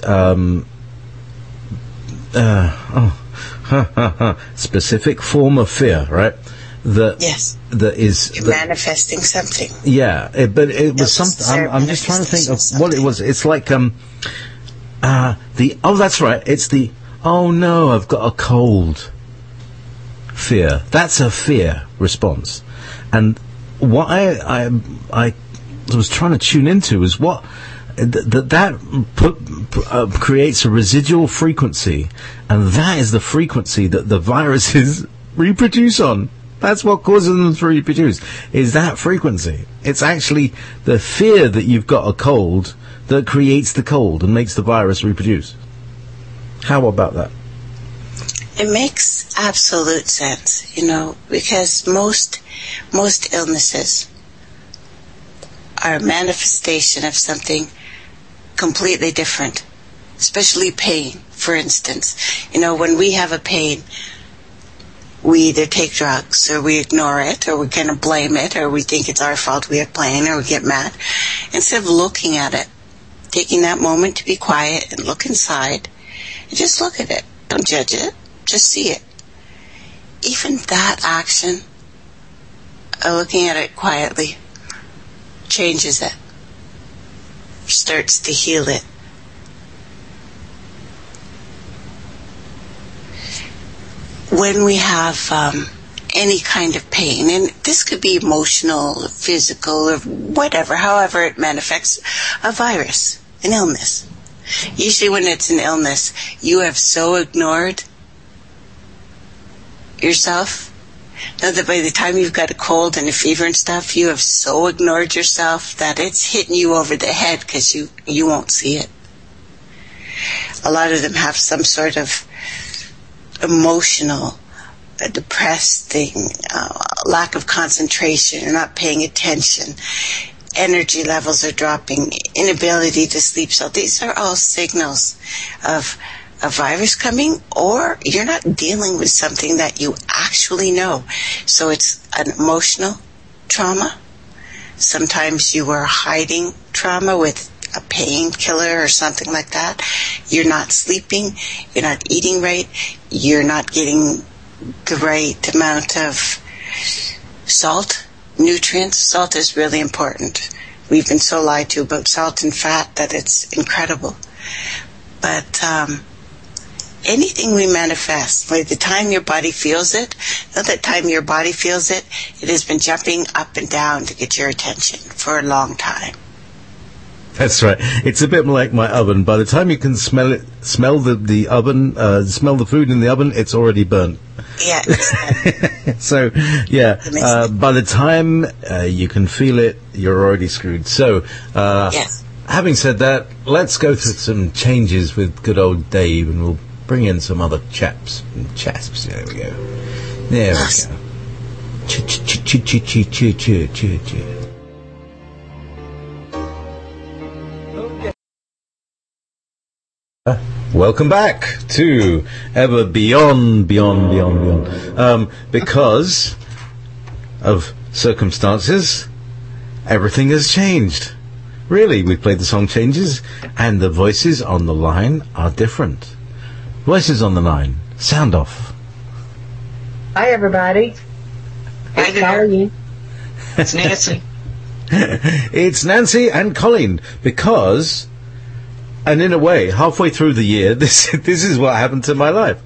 specific form of fear, right? Yes. That is... You're manifesting something. Yeah, but it was something... I'm just trying to think of what it was. It's like, that's right. It's the, oh no, I've got a cold fear. That's a fear response. And what I was trying to tune into is what... That creates a residual frequency, and that is the frequency that the viruses reproduce on. That's what causes them to reproduce, is that frequency. It's actually the fear that you've got a cold that creates the cold and makes the virus reproduce. How about that? It makes absolute sense, because most illnesses are a manifestation of something completely different, especially pain, for instance. When we have a pain, we either take drugs, or we ignore it, or we kind of blame it, or we think it's our fault we have pain, or we get mad. Instead of looking at it, taking that moment to be quiet and look inside, and just look at it. Don't judge it. Just see it. Even that action of looking at it quietly changes it, starts to heal it. When we have any kind of pain, and this could be emotional, or physical, or whatever, however it manifests, a virus, an illness. Usually when it's an illness, you have so ignored yourself. Now that by the time you've got a cold and a fever and stuff, you have so ignored yourself that it's hitting you over the head because you won't see it. A lot of them have some sort of emotional, depressed thing, lack of concentration, you're not paying attention, energy levels are dropping, inability to sleep. So these are all signals of a virus coming, or you're not dealing with something that you actually know. So it's an emotional trauma. Sometimes you are hiding trauma with a painkiller or something like that. You're not sleeping. You're not eating right. You're not getting the right amount of salt, nutrients. Salt is really important. We've been so lied to about salt and fat that it's incredible. But anything we manifest, by the time your body feels it, not the time your body feels it, it has been jumping up and down to get your attention for a long time. That's right. It's a bit like my oven. By the time you can smell the food in the oven, it's already burnt. Yeah. So, yeah, by the time you can feel it, you're already screwed. So, yes. Having said that, let's go through some changes with good old Dave, and we'll bring in some other chaps. There we go. There we go. Welcome back to Ever Beyond. Because of circumstances, everything has changed. Really, we played the song Changes, and the voices on the line are different. Voices on the line, sound off. Hi, everybody. Hi there. Colleen. It's Nancy. It's Nancy and Colleen, because, and in a way, halfway through the year, this is what happened to my life.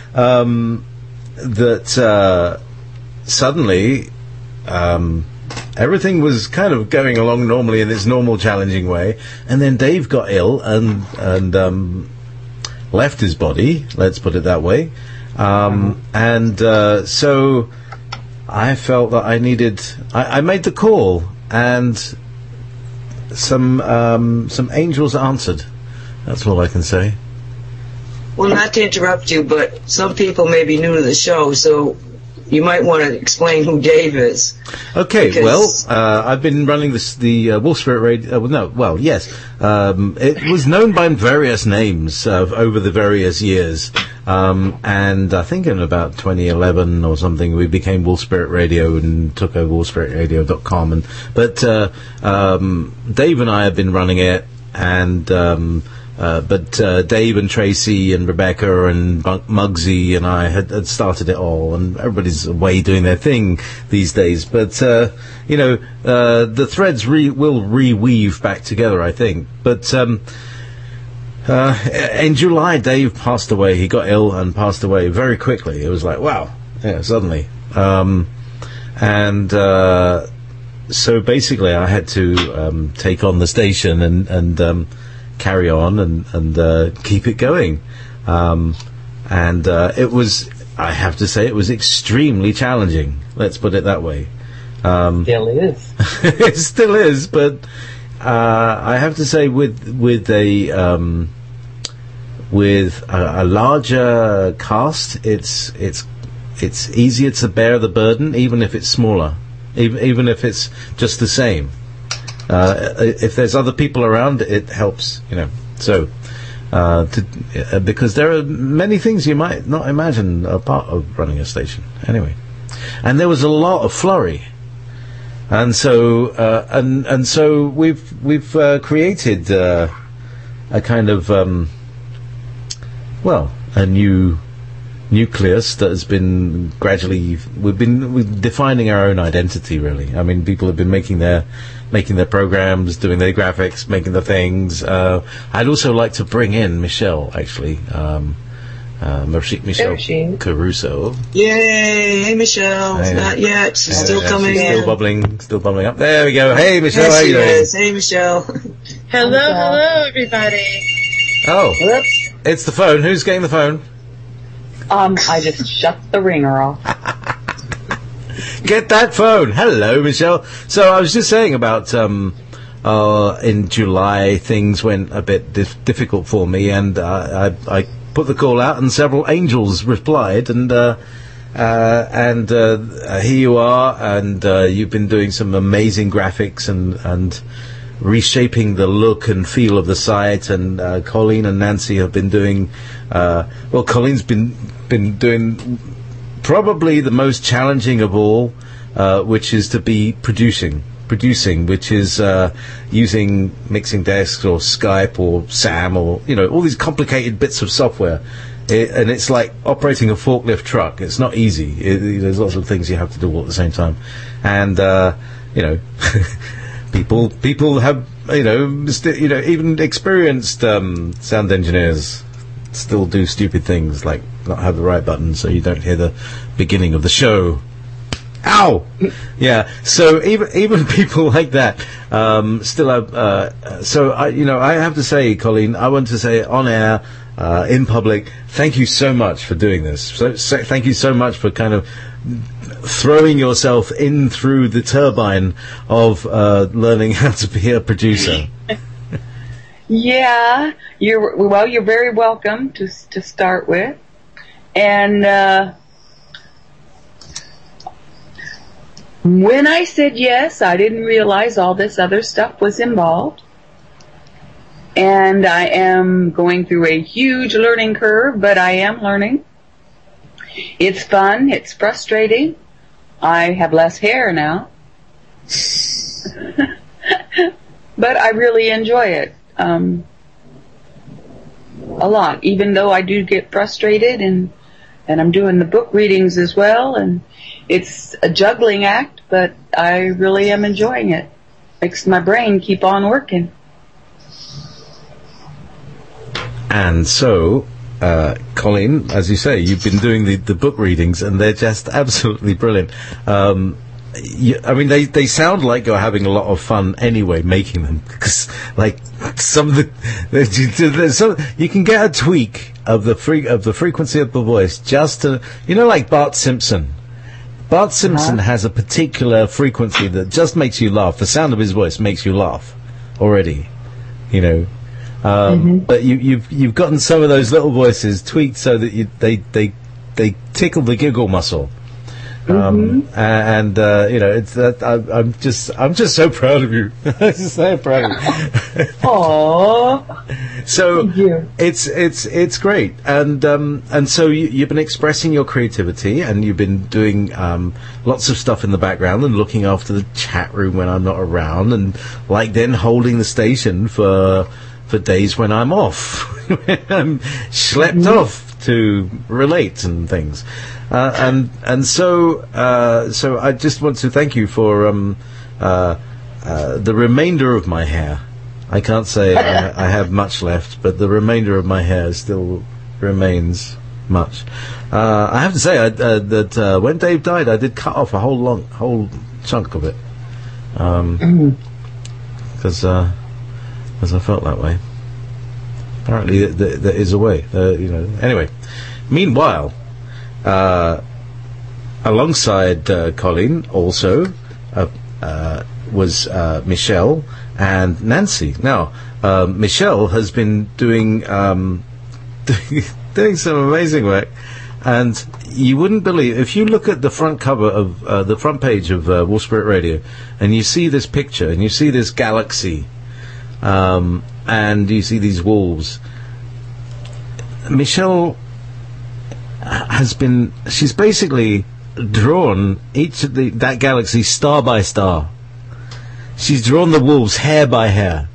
Suddenly, everything was kind of going along normally in its normal, challenging way, and then Dave got ill and left his body. Let's put it that way. So I felt that I needed. I made the call, and some angels answered. That's all I can say. Well, not to interrupt you, but some people may be new to the show, so you might want to explain who Dave is. Okay, well, I've been running the Wolf Spirit Radio. Yes. It was known by various names over the various years. And I think in about 2011 or something, we became Wolf Spirit Radio and took over wolfspiritradio.com. But Dave and I have been running it, and but Dave and Tracy and Rebecca and Muggsy and I had started it all, and everybody's away doing their thing these days. But the threads will reweave back together, I think. But in July, Dave passed away. He got ill and passed away very quickly. It was like, wow, yeah, suddenly. So basically, I had to take on the station and carry on and keep it going. It was, I have to say, it was extremely challenging. Let's put it that way. Still is. It still is, but I have to say, with a larger cast, it's easier to bear the burden, even if it's smaller, even if it's just the same. If there's other people around, it helps, So, because there are many things you might not imagine are part of running a station. Anyway, and there was a lot of flurry, and so so we've created a kind of a new nucleus that has been gradually. We're defining our own identity, really. I mean, people have been making their programs, doing their graphics, making the things. I'd also like to bring in Michelle, actually, Michelle Caruso. Yay! Hey, Michelle. Not yet. She's still coming in. Still bubbling up. There we go. Hey, Michelle. How you doing? Hey, Michelle. Hello, everybody. Oh, Whoops. It's the phone. Who's getting the phone? I just shut the ringer off. Get that phone. Hello, Michelle. So I was just saying about in July things went a bit difficult for me, and I put the call out, and several angels replied, and here you are, and you've been doing some amazing graphics and reshaping the look and feel of the site, and Colleen and Nancy have been doing Colleen's been doing probably the most challenging of all, which is to be producing, which is using mixing desks or Skype or SAM or all these complicated bits of software. And it's like operating a forklift truck. It's not easy. There's lots of things you have to do all at the same time, and people have even experienced sound engineers still do stupid things like not have the right button so you don't hear the beginning of the show. Ow! Yeah. So even people like that still have. So I have to say, Colleen, I want to say on air, in public, thank you so much for doing this. So thank you so much for kind of throwing yourself in through the turbine of learning how to be a producer. Yeah, you're very welcome to start with, and when I said yes, I didn't realize all this other stuff was involved. And I am going through a huge learning curve, but I am learning. It's fun. It's frustrating. I have less hair now. But I really enjoy it a lot, even though I do get frustrated, and I'm doing the book readings as well, and it's a juggling act, but I really am enjoying it. Makes my brain keep on working. And so, Colleen, as you say, you've been doing the book readings, and they're just absolutely brilliant. They sound like you're having a lot of fun anyway making them, because like some of you can get a tweak of the frequency of the voice just to like Bart Simpson. Bart Simpson has a particular frequency that just makes you laugh. The sound of his voice makes you laugh already, But you've gotten some of those little voices tweaked so that they tickle the giggle muscle, and it's that I'm just so proud of you. I'm just so proud of you. Aww. So it's great, and so you've been expressing your creativity, and you've been doing lots of stuff in the background and looking after the chat room when I'm not around, and like then holding the station for days when I'm off, when I'm schlepped off to relate and things, so I just want to thank you for the remainder of my hair. I can't say I have much left, but the remainder of my hair still remains much. I have to say that when Dave died, I did cut off a whole chunk of it, because I felt that way. Apparently, there is a way. Anyway, meanwhile, alongside Colleen also was Michelle and Nancy. Now, Michelle has been doing some amazing work, and you wouldn't believe, if you look at the front cover of the front page of Wolf Spirit Radio, and you see this picture, and you see this galaxy, and you see these wolves. Michelle she's basically drawn each of that galaxy star by star. She's drawn the wolves hair by hair,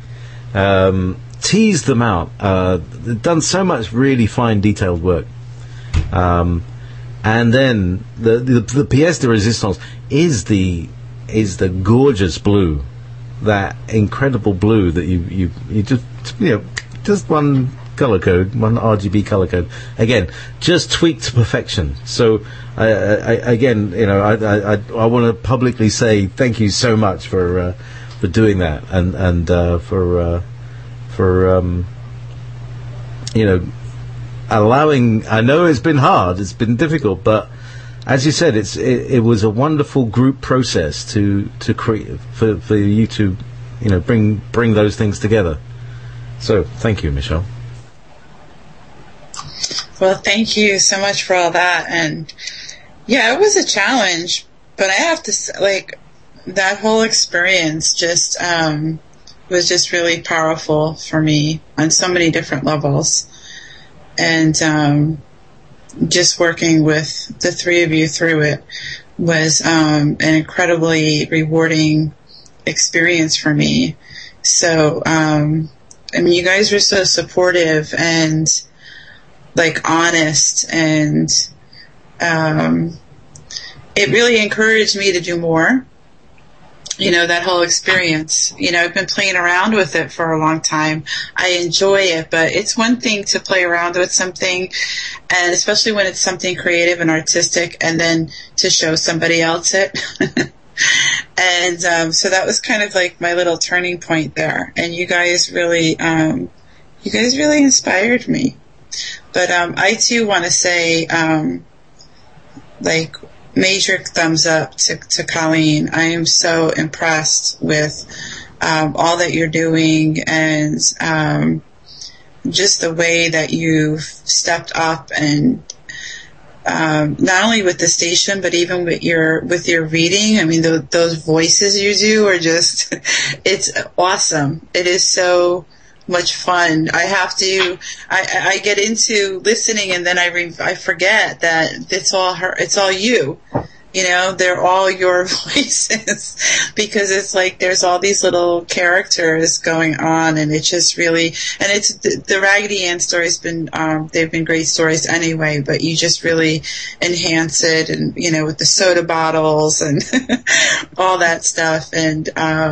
teased them out, done so much really fine detailed work. And then the pièce de résistance is the gorgeous blue. That incredible blue that you just one color code, one RGB color code, again just tweaked to perfection. So I want to publicly say thank you so much for doing that, and for allowing. I know it's been hard, it's been difficult, but as you said, it was a wonderful group process to create for you to bring those things together. So thank you, Michelle. Well, thank you so much for all that, and yeah, it was a challenge, but I have to say, that whole experience just was just really powerful for me on so many different levels, and just working with the three of you through it was an incredibly rewarding experience for me. So, I mean, you guys were so supportive and like honest, and it really encouraged me to do more. You know, that whole experience. You know, I've been playing around with it for a long time. I enjoy it, but it's one thing to play around with something, and especially when it's something creative and artistic, and then to show somebody else it. And so that was kind of like my little turning point there. And you guys really inspired me. But I too want to say, like, major thumbs up to Colleen. I am so impressed with all that you're doing, and just the way that you've stepped up, and not only with the station, but even with your reading. I mean, those voices you do are just, it's awesome. It is so much fun. I get into listening, and then I forget that it's all you. You know, they're all your voices, because it's like there's all these little characters going on, and it just really, and it's the Raggedy Ann story's been, they've been great stories anyway, but you just really enhance it, and, you know, with the soda bottles and all that stuff, and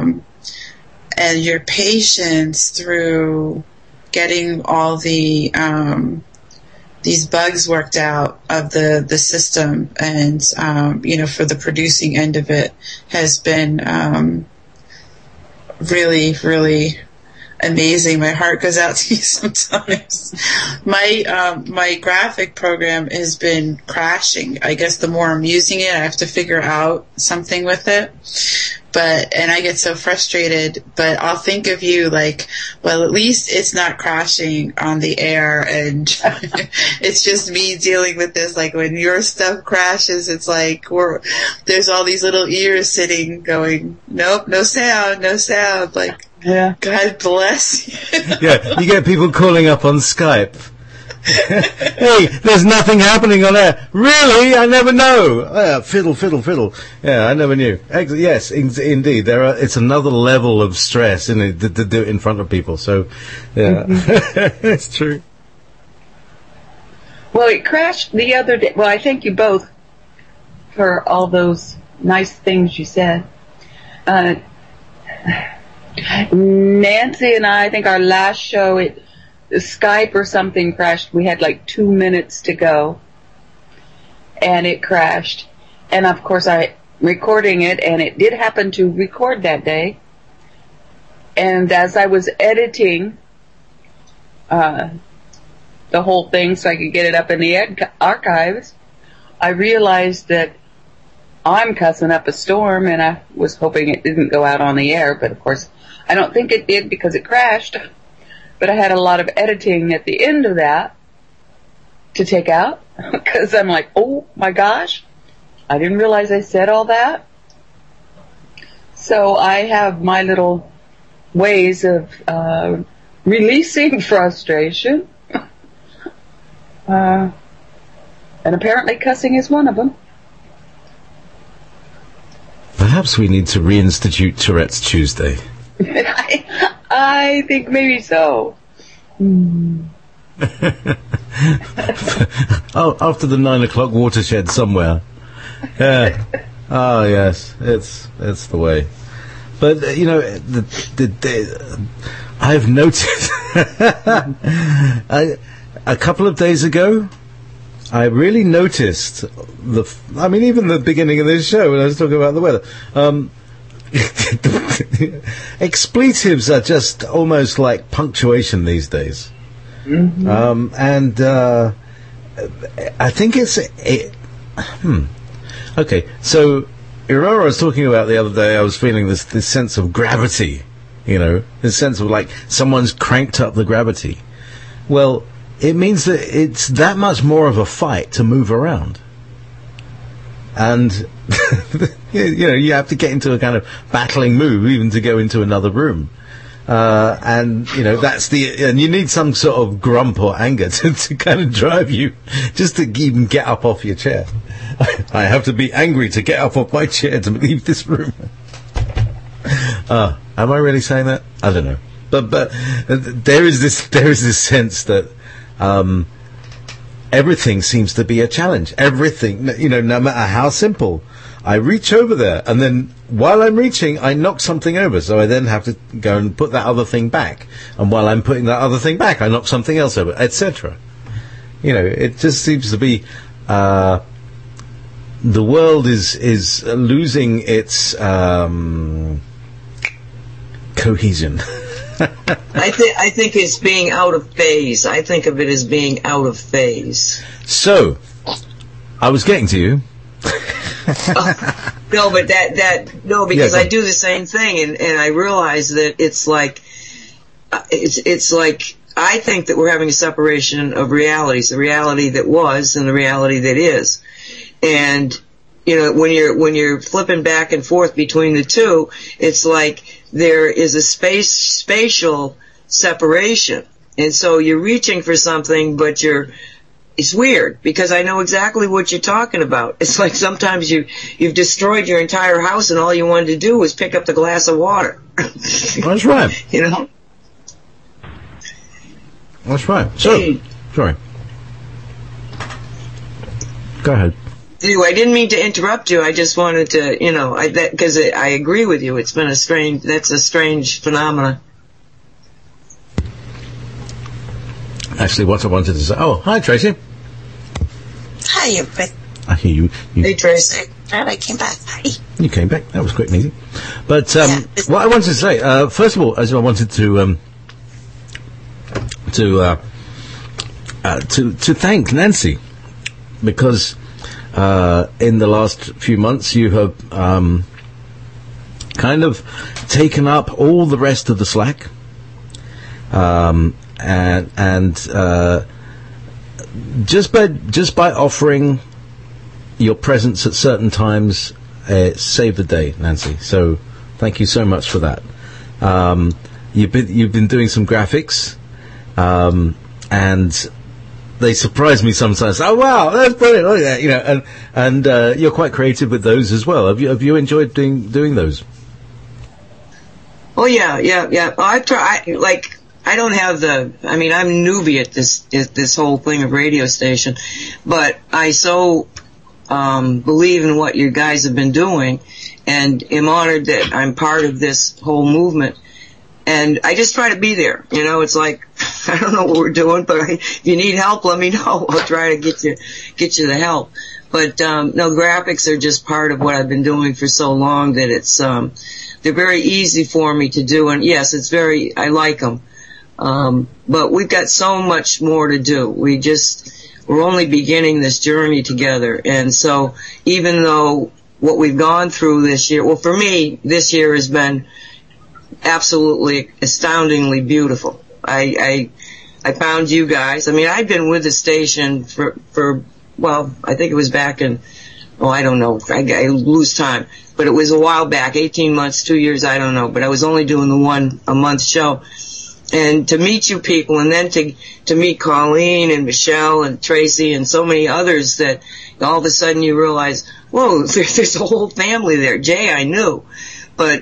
your patience through getting all the, these bugs worked out of the system, and, you know, for the producing end of it has been, really, really amazing. My heart goes out to you sometimes. My graphic program has been crashing. I guess the more I'm using it, I have to figure out something with it. And I get so frustrated, but I'll think of you like, well, at least it's not crashing on the air, and it's just me dealing with this. Like, when your stuff crashes, it's like there's all these little ears sitting going, nope, no sound. Like, yeah. God bless you. Yeah, you get people calling up on Skype. Hey, there's nothing happening on air. Really? I never know. Fiddle. Yeah, I never knew. Yes, indeed. It's another level of stress, isn't it, to do it in front of people. So, yeah, it's true. Well, it crashed the other day. Well, I thank you both for all those nice things you said. Nancy and I think our last show, Skype or something crashed. We had like 2 minutes to go, and it crashed. And of course, I recording it, and it did happen to record that day. And as I was editing the whole thing so I could get it up in the archives, I realized that I'm cussing up a storm, and I was hoping it didn't go out on the air, but of course I don't think it did because it crashed. But I had a lot of editing at the end of that to take out, because I'm like, oh my gosh, I didn't realize I said all that. So I have my little ways of releasing frustration. And apparently cussing is one of them. Perhaps we need to reinstitute Tourette's Tuesday. I think maybe so. Oh, after the 9 o'clock watershed somewhere. Yeah. Oh, yes. It's the way. But, you know, I've noticed a couple of days ago, I really noticed even the beginning of this show when I was talking about the weather. Expletives are just almost like punctuation these days. Mm-hmm. And I think okay, so Aurora was talking about the other day, I was feeling this sense of gravity, you know, this sense of like someone's cranked up the gravity. Well, it means that it's that much more of a fight to move around. And, you know, you have to get into a kind of battling move even to go into another room. And, and you need some sort of grump or anger to kind of drive you just to even get up off your chair. I have to be angry to get up off my chair to leave this room. Am I really saying that? I don't know. But there is this sense that, everything seems to be a challenge. Everything, no matter how simple. I reach over there, and then while I'm reaching, I knock something over. So I then have to go and put that other thing back. And while I'm putting that other thing back, I knock something else over, etc. It just seems to be the world is losing its cohesion. I think it's being out of phase. I think of it as being out of phase. So, I was getting to you. No, but because I do the same thing, and I realize that it's like I think that we're having a separation of realities, the reality that was and the reality that is. And when you're flipping back and forth between the two, it's like there is a spatial separation. And so you're reaching for something, but it's weird because I know exactly what you're talking about. It's like sometimes you've destroyed your entire house and all you wanted to do was pick up the glass of water. That's right. That's right. So, sorry. Go ahead. Anyway, I didn't mean to interrupt you. I just wanted to, because I agree with you. It's been that's a strange phenomenon. Actually, what I wanted to say. Oh, hi, Tracy. Hi, everybody. I hear you. Hey, Tracy. Glad I came back. Hi. You came back. That was quick and easy. But what I wanted to say, first of all, as I wanted to thank Nancy, because in the last few months you have kind of taken up all the rest of the slack, and just by offering your presence at certain times, saved the day, Nancy. So thank you so much for that. You've been doing some graphics, and they surprise me sometimes. Oh wow, that's brilliant! Look at that, and you're quite creative with those as well. Have you enjoyed doing those? Oh yeah. I try. I don't have I'm newbie at this whole thing of radio station, but I so believe in what you guys have been doing, and am honored that I'm part of this whole movement. And I just try to be there. It's like, I don't know what we're doing, but if you need help, let me know. I'll try to get you the help. But, no, graphics are just part of what I've been doing for so long that it's, they're very easy for me to do. And yes, I like them. But we've got so much more to do. We're only beginning this journey together. And so even though what we've gone through this year, well, for me, this year has been absolutely astoundingly beautiful. I found you guys. I've been with the station for I think it was back in, I don't know, I lose time, but it was a while back, 18 months, 2 years, I don't know, but I was only doing the one a month show. And to meet you people, and then to meet Colleen and Michelle and Tracy and so many others, that all of a sudden you realize, whoa, there's a whole family there. Jay I knew, but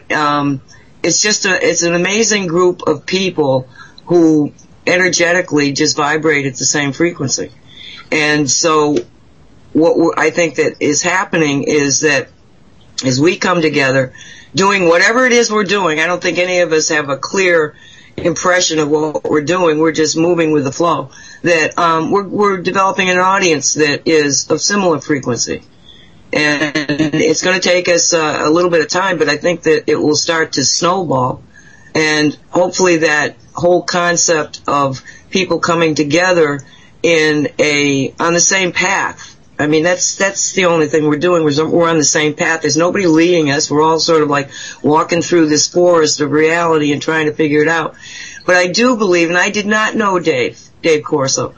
it's an amazing group of people who energetically just vibrate at the same frequency. And so what I think that is happening is that as we come together, doing whatever it is we're doing, I don't think any of us have a clear impression of what we're doing. We're just moving with the flow. That we're developing an audience that is of similar frequency. And it's going to take us a little bit of time, but I think that it will start to snowball. And hopefully that whole concept of people coming together on the same path. That's the only thing we're doing. We're on the same path. There's nobody leading us. We're all sort of like walking through this forest of reality and trying to figure it out. But I do believe, and I did not know Dave Corso.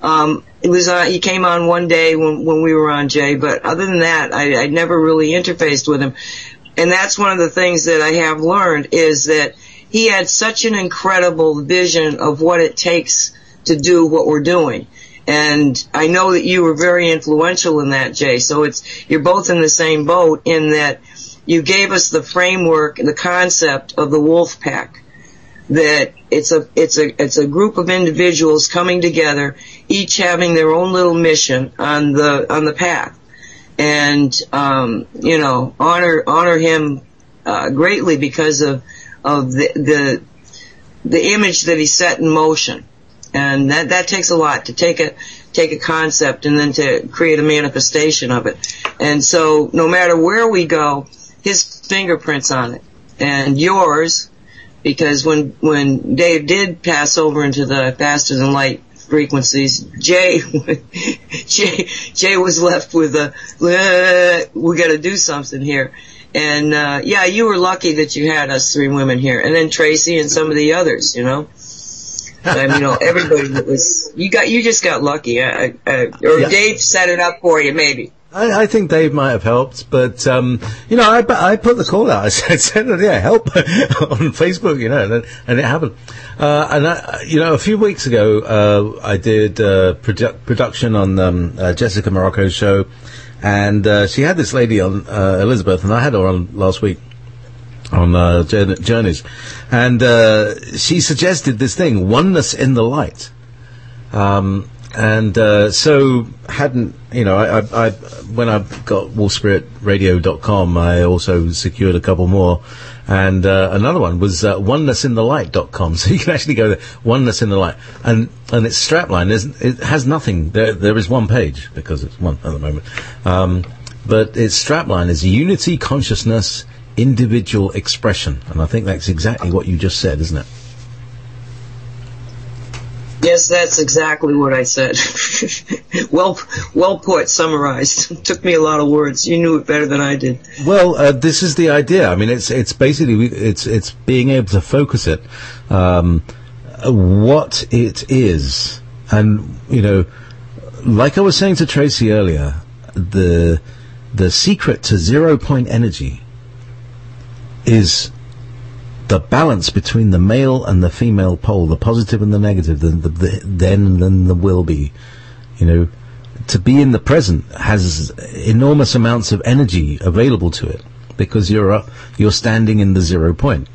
He came on one day when we were on, Jay, but other than that, I'd never really interfaced with him. And that's one of the things that I have learned is that he had such an incredible vision of what it takes to do what we're doing. And I know that you were very influential in that, Jay. So you're both in the same boat in that you gave us the framework and the concept of the wolf pack. That it's a group of individuals coming together, each having their own little mission on the path. And, honor him, greatly because of the image that he set in motion. And that takes a lot to take a concept and then to create a manifestation of it. And so no matter where we go, his fingerprints on it and yours, because when Dave did pass over into the faster than light frequencies, Jay was left with we got to do something here. And you were lucky that you had us three women here, and then Tracy and some of the others, everybody that was you just got lucky, or yeah. Dave set it up for you, maybe. I think Dave might have helped, but I put the call out. I said, help on Facebook, and it happened. A few weeks ago, I did production on Jessica Morocco's show, and she had this lady on, Elizabeth, and I had her on last week on Journeys, and she suggested this thing, oneness in the light. So hadn't, I when I got wolfspiritradio.com, I also secured a couple more, and another one was oneness-in-the-light.com. So you can actually go there, Oneness in the Light, and its strapline it has nothing. There is one page because it's one at the moment, but its strapline is Unity, Consciousness, Individual Expression, and I think that's exactly what you just said, isn't it? Yes, that's exactly what I said. Well put, summarized. It took me a lot of words. You knew it better than I did. Well, this is the idea. I mean, it's basically it's being able to focus it, what it is, and like I was saying to Tracy earlier, the secret to 0 point energy is the balance between the male and the female pole, the positive and the negative, the then and then the will be. To be in the present has enormous amounts of energy available to it because you're standing in the 0 point.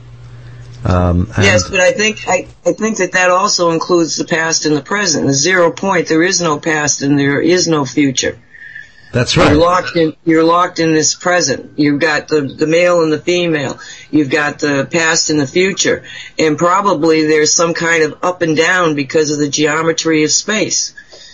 Yes, but I think that also includes the past and the present. The 0 point, there is no past and there is no future. That's right. You're locked in this present. You've got the male and the female. You've got the past and the future. And probably there's some kind of up and down because of the geometry of space.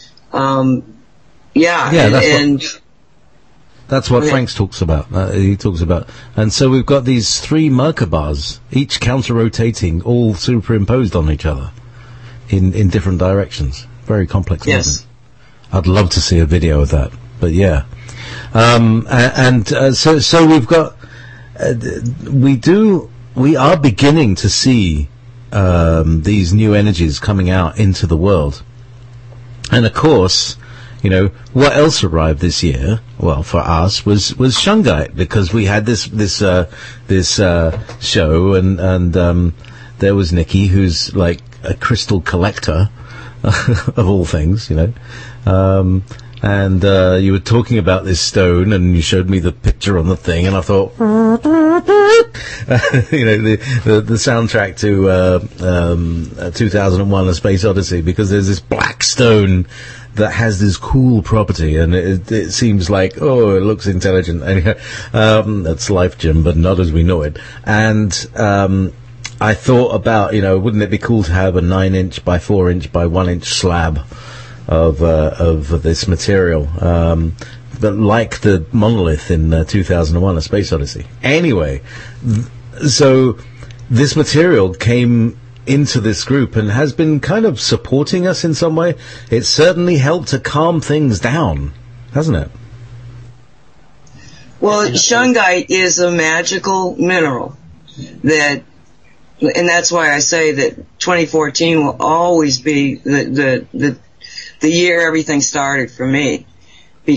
That's what Franks talks about. He talks about. And so we've got these three Merkabahs, each counter-rotating, all superimposed on each other in different directions. Very complex. Yes. Movement. I'd love to see a video of that. But yeah, so we've got, we are beginning to see these new energies coming out into the world, and of course, what else arrived this year? Well, for us was Shungite, because we had this show, and there was Nikki, who's like a crystal collector of all things, And you were talking about this stone, and you showed me the picture on the thing, and I thought, the soundtrack to 2001: A Space Odyssey, because there's this black stone that has this cool property, and it seems like, it looks intelligent. That's life, Jim, but not as we know it. And I thought about, wouldn't it be cool to have a 9-inch by 4-inch by 1-inch slab of this material, but like the monolith in 2001: A Space Odyssey. Anyway, so this material came into this group and has been kind of supporting us in some way. It's certainly helped to calm things down, hasn't it? Well, Shungite is a magical mineral and that's why I say that 2014 will always be the year everything started for me,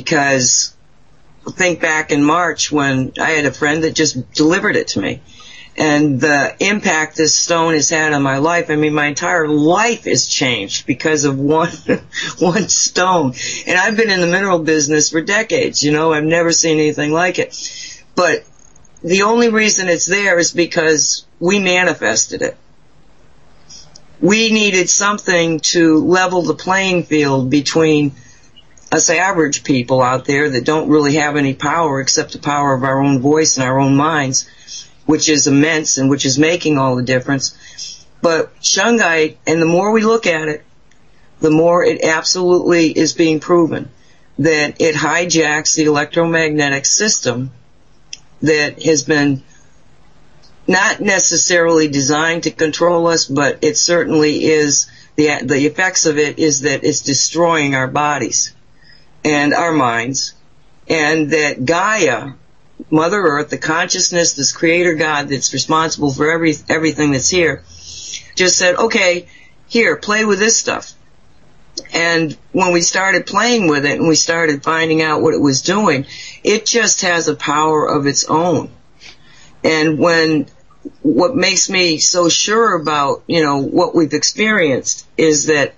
because think back in March when I had a friend that just delivered it to me, and the impact this stone has had on my life. I mean, my entire life has changed because of one stone. And I've been in the mineral business for decades, you know, I've never seen anything like it. But the only reason it's there is because we manifested it. We needed something to level the playing field between us average people out there that don't really have any power except the power of our own voice and our own minds, which is immense and which is making all the difference. But Shungite, and the more we look at it, the more it absolutely is being proven that it hijacks the electromagnetic system that has been not necessarily designed to control us, but it certainly is, the effects of it is that it's destroying our bodies and our minds, and that Gaia, Mother Earth, the consciousness, this creator God that's responsible for everything that's here, just said, okay, here, play with this stuff. And when we started playing with it and we started finding out what it was doing, it just has a power of its own. And what makes me so sure about, you know, what we've experienced is that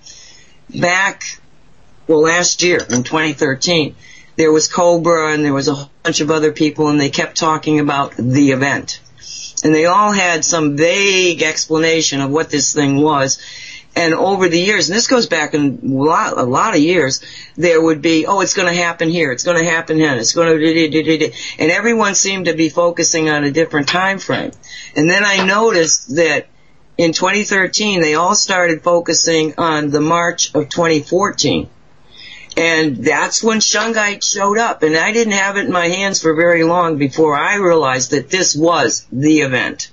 last year in 2013, there was Cobra and there was a bunch of other people, and they kept talking about the event. And they all had some vague explanation of what this thing was. And over the years, and this goes back in a lot of years, there would be, oh, it's going to happen here, it's going to happen here, it's going to, and everyone seemed to be focusing on a different time frame. And then I noticed that in 2013, they all started focusing on the March of 2014. And that's when Shungite showed up. And I didn't have it in my hands for very long before I realized that this was the event.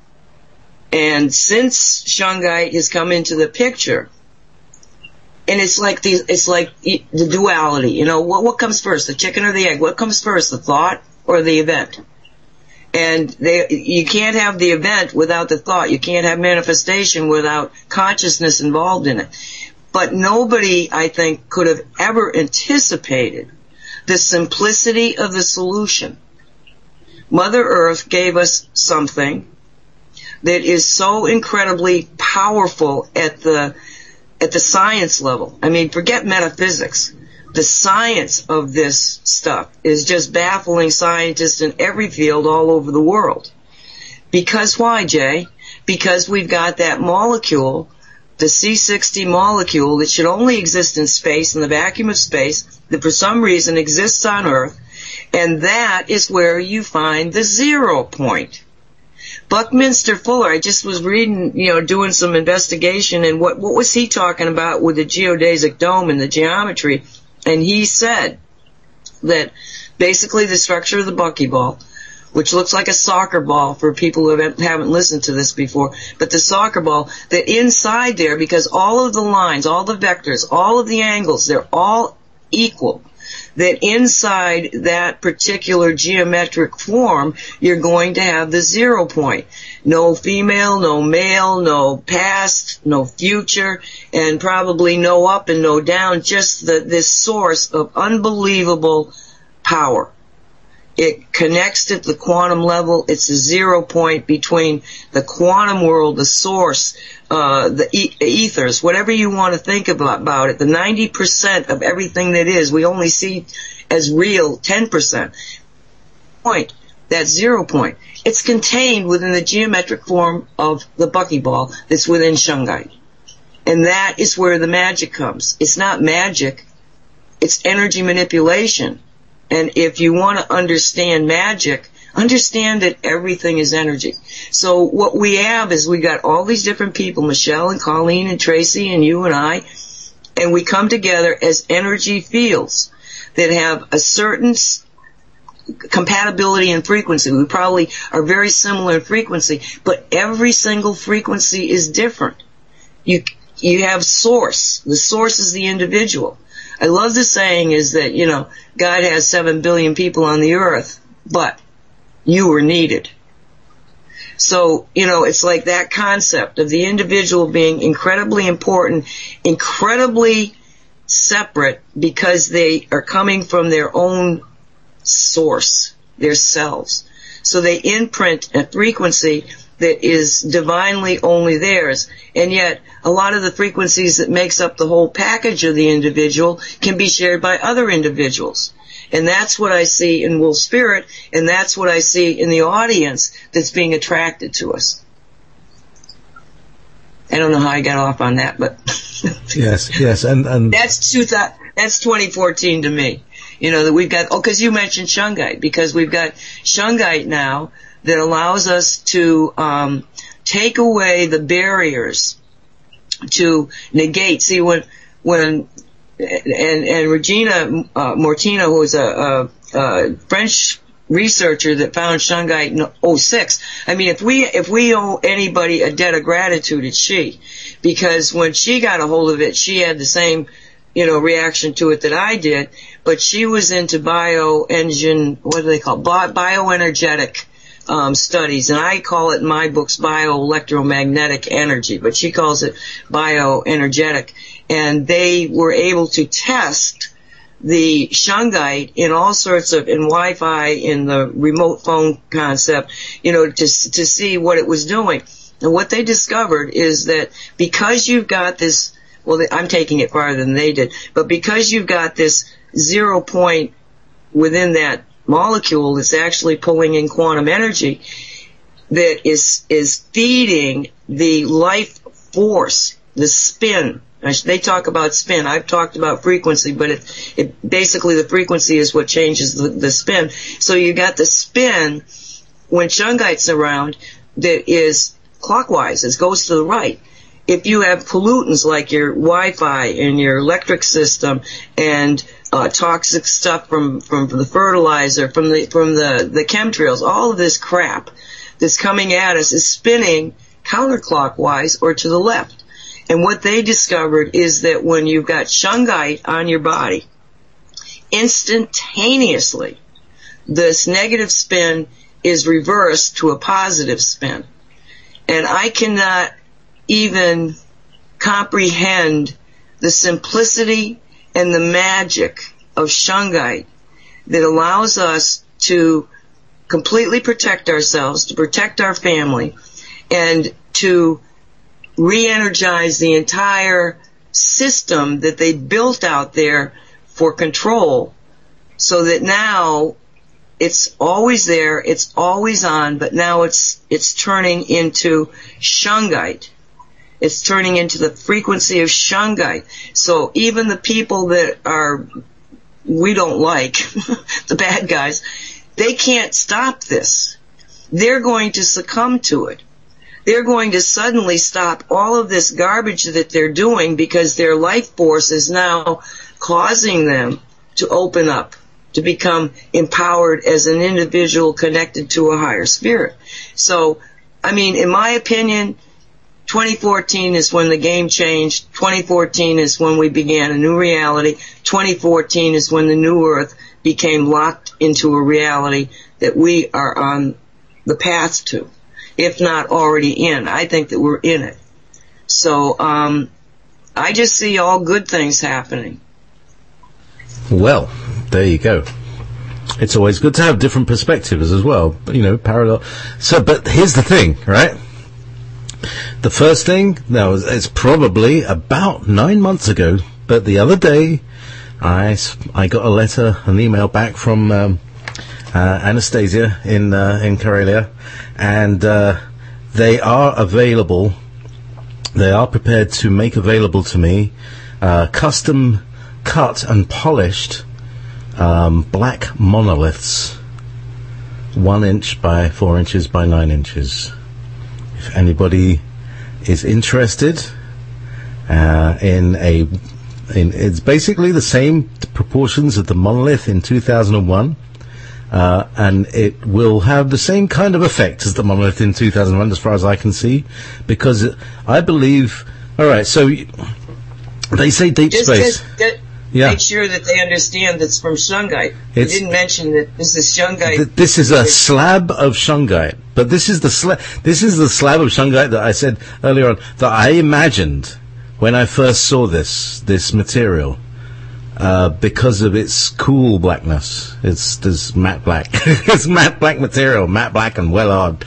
And since Shungite has come into the picture, and it's like the duality, you know, what comes first, the chicken or the egg? What comes first, the thought or the event? And you can't have the event without the thought. You can't have manifestation without consciousness involved in it. But nobody, I think, could have ever anticipated the simplicity of the solution. Mother Earth gave us something that is so incredibly powerful at the science level. I mean, forget metaphysics. The science of this stuff is just baffling scientists in every field all over the world. Because why, Jay? Because we've got that molecule, the C60 molecule, that should only exist in space, in the vacuum of space, that for some reason exists on Earth, and that is where you find the 0 point. Buckminster Fuller, I just was reading, you know, doing some investigation, and what was he talking about with the geodesic dome and the geometry? And he said that basically the structure of the buckyball, which looks like a soccer ball for people who haven't listened to this before, but the soccer ball, that inside there, because all of the lines, all the vectors, all of the angles, they're all equal, that inside that particular geometric form, you're going to have the 0 point. No female, no male, no past, no future, and probably no up and no down, just this source of unbelievable power. It connects at the quantum level. It's a 0 point between the quantum world, the source, the ethers, whatever you want to think about it. The 90% of everything that is, we only see as real 10%. Point, that 0 point. It's contained within the geometric form of the buckyball that's within Shungite. And that is where the magic comes. It's not magic. It's energy manipulation. And if you want to understand magic, understand that everything is energy. So what we have is we got all these different people, Michelle and Colleen and Tracy and you and I, and we come together as energy fields that have a certain compatibility in frequency. We probably are very similar in frequency, but every single frequency is different. You have source. The source is the individual. I love the saying is that, you know, God has 7 billion people on the earth, but you were needed. So, you know, it's like that concept of the individual being incredibly important, incredibly separate, because they are coming from their own source, their selves. So they imprint a frequency that is divinely only theirs. And yet, a lot of the frequencies that makes up the whole package of the individual can be shared by other individuals. And that's what I see in Wolf Spirit, and that's what I see in the audience that's being attracted to us. I don't know how I got off on that, but yes, and that's 2014 to me. You know, that we've got, because you mentioned Shungite, because we've got Shungite now that allows us to take away the barriers, to negate. See, when Regina Mortino, who was a French researcher that found Shungite in 2006. I mean, if we owe anybody a debt of gratitude, it's she, because when she got a hold of it, she had the same, reaction to it that I did, but she was into bioenergetic studies, and I call it in my books bioelectromagnetic energy, but she calls it bioenergetic, and they were able to test the Shungite in all sorts of, in Wi-Fi, in the remote phone concept, to see what it was doing. And what they discovered is that because you've got this, well, I'm taking it farther than they did, but because you've got this 0 point within that molecule that's actually pulling in quantum energy that is feeding the life force, the spin. They talk about spin. I've talked about frequency, but it basically the frequency is what changes the spin. So you got the spin when Shungite's around that is clockwise. It goes to the right. If you have pollutants like your Wi-Fi and your electric system and toxic stuff from the fertilizer, from the chemtrails, all of this crap that's coming at us is spinning counterclockwise or to the left. And what they discovered is that when you've got Shungite on your body, instantaneously, this negative spin is reversed to a positive spin. And I cannot even comprehend the simplicity and the magic of Shungite that allows us to completely protect ourselves, to protect our family, and to re-energize the entire system that they built out there for control, so that now it's always there, it's always on, but now it's turning into Shungite. It's turning into the frequency of Shungite. So even the people that we don't like, the bad guys, they can't stop this. They're going to succumb to it. They're going to suddenly stop all of this garbage that they're doing because their life force is now causing them to open up, to become empowered as an individual connected to a higher spirit. So, I mean, in my opinion, 2014 is when the game changed. 2014 is when we began a new reality. 2014 is when the new earth became locked into a reality that we are on the path to, if not already in. I think that we're in it. So I just see all good things happening. Well, there you go. It's always good to have different perspectives as well, parallel. So, but here's the thing, right? The first thing, now, it's probably about 9 months ago, but the other day, I got a letter, an email back from Anastasia in Karelia, and they are available. They are prepared to make available to me custom cut and polished black monoliths, 1 inch by 4 inches by 9 inches. If anybody is interested in it's basically the same proportions of the monolith in 2001. And it will have the same kind of effect as the monolith in 2001, as far as I can see, because I believe. All right, so they say deep space. Make sure that they understand that's from Shungite. They didn't mention that this is Shungite. This is a slab of Shungite, but this is the slab of Shungite that I said earlier on that I imagined when I first saw this material. because of its cool blackness. There's matte black. It's matte black material, matte black and well hard.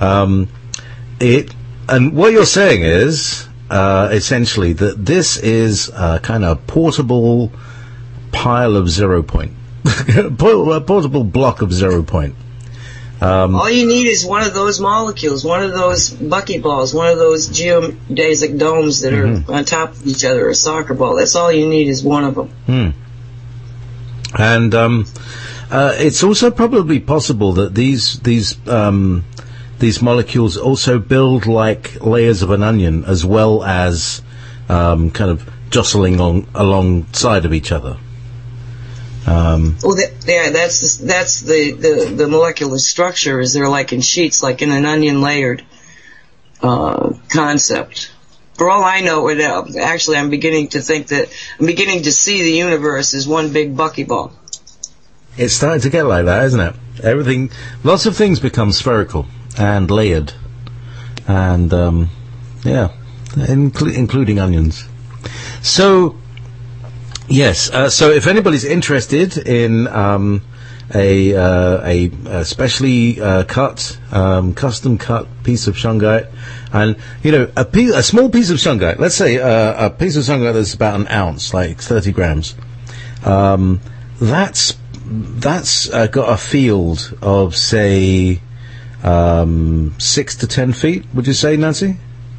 And what you're saying is, essentially, that this is a kind of portable pile of 0 point. A portable block of 0 point. All you need is one of those molecules, one of those buckyballs, one of those geodesic domes that are on top of each other, a soccer ball. That's all you need is one of them. And it's also probably possible that these molecules also build like layers of an onion, as well as kind of jostling alongside of each other. That's the molecular structure. Is they're like in sheets, like in an onion layered concept. For all I know, actually, I'm beginning to see the universe as one big buckyball. It's starting to get like that, isn't it? Lots of things become spherical and layered, and including onions. So. Yes. So, if anybody's interested in a specially cut, custom cut piece of shungite, and a small piece of shungite, let's say a piece of shungite that's about an ounce, like 30 grams, that's got a field of say 6 to 10 feet. Would you say, Nancy?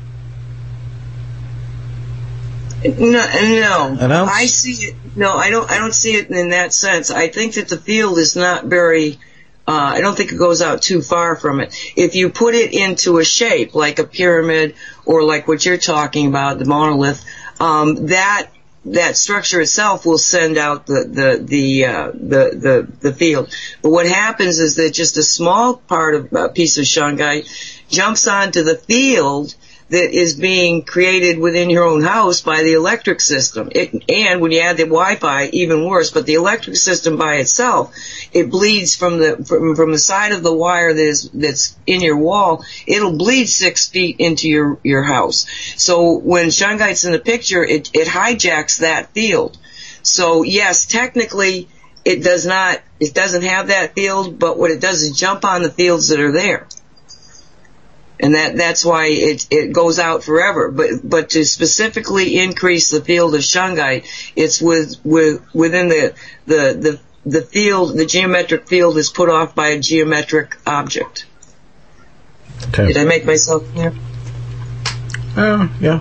No. I see it. No, I don't see it in that sense. I think that the field is not very. I don't think it goes out too far from it. If you put it into a shape like a pyramid or like what you're talking about, the monolith, that structure itself will send out the field. But what happens is that just a small part of a piece of shungite jumps onto the field that is being created within your own house by the electric system. And when you add the Wi-Fi, even worse. But the electric system by itself, it bleeds from the side of the wire that's in your wall. It'll bleed 6 feet into your house. So when shungite's in the picture, it hijacks that field. So yes, technically it doesn't have that field, but what it does is jump on the fields that are there. And that's why it goes out forever. But to specifically increase the field of shungite, it's within the field, the geometric field is put off by a geometric object. Okay. Did I make myself clear? Yeah.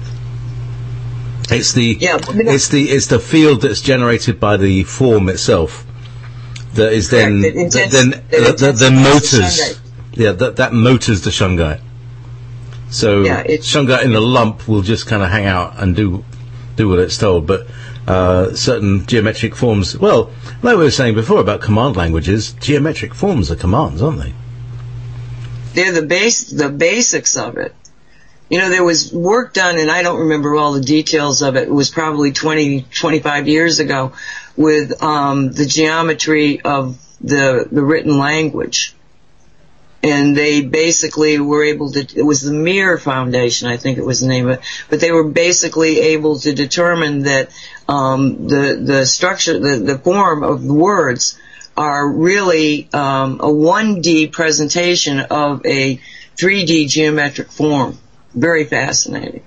It's the field that's generated by the form itself that is then motors. Yeah, that motors the shungite. So shungite in the lump will just kind of hang out and do what it's told. But certain geometric forms, well, like we were saying before about command languages, geometric forms are commands, aren't they? They're the basics of it. There was work done, and I don't remember all the details of it. It was probably 25 years ago with the geometry of the written language. And they basically were able to, it was the Mir Foundation, I think it was the name of it, but they were basically able to determine that the structure, the form of the words are really a 1D presentation of a 3D geometric form. Very fascinating.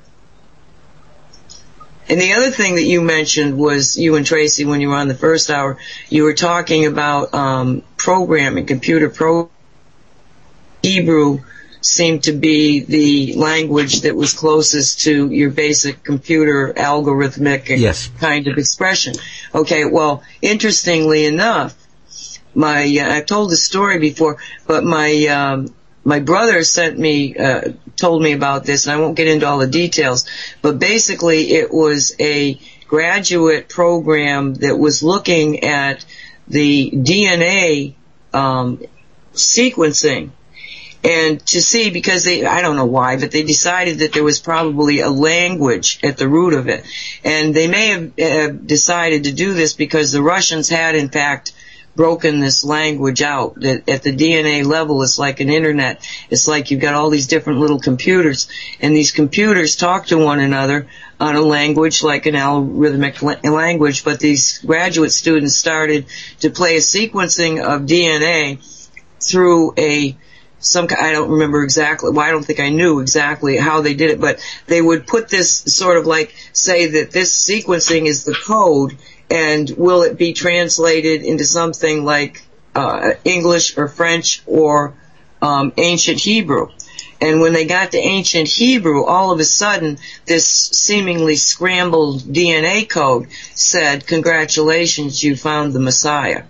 And the other thing that you mentioned was, you and Tracy, when you were on the first hour, you were talking about programming, computer programming. Hebrew seemed to be the language that was closest to your basic computer algorithmic kind of expression. Okay, well, interestingly enough, I've told this story before, but my brother told me about this, and I won't get into all the details, but basically it was a graduate program that was looking at the DNA sequencing. And to see, because I don't know why, but they decided that there was probably a language at the root of it. And they may have decided to do this because the Russians had, in fact, broken this language out. That at the DNA level, it's like an internet. It's like you've got all these different little computers, and these computers talk to one another on a language like an algorithmic language. But these graduate students started to play a sequencing of DNA through I don't remember exactly, well, I don't think I knew exactly how they did it, but they would put this sort of like, say that this sequencing is the code, and will it be translated into something like English or French or ancient Hebrew. And when they got to ancient Hebrew, all of a sudden, this seemingly scrambled DNA code said, "Congratulations, you found the Messiah."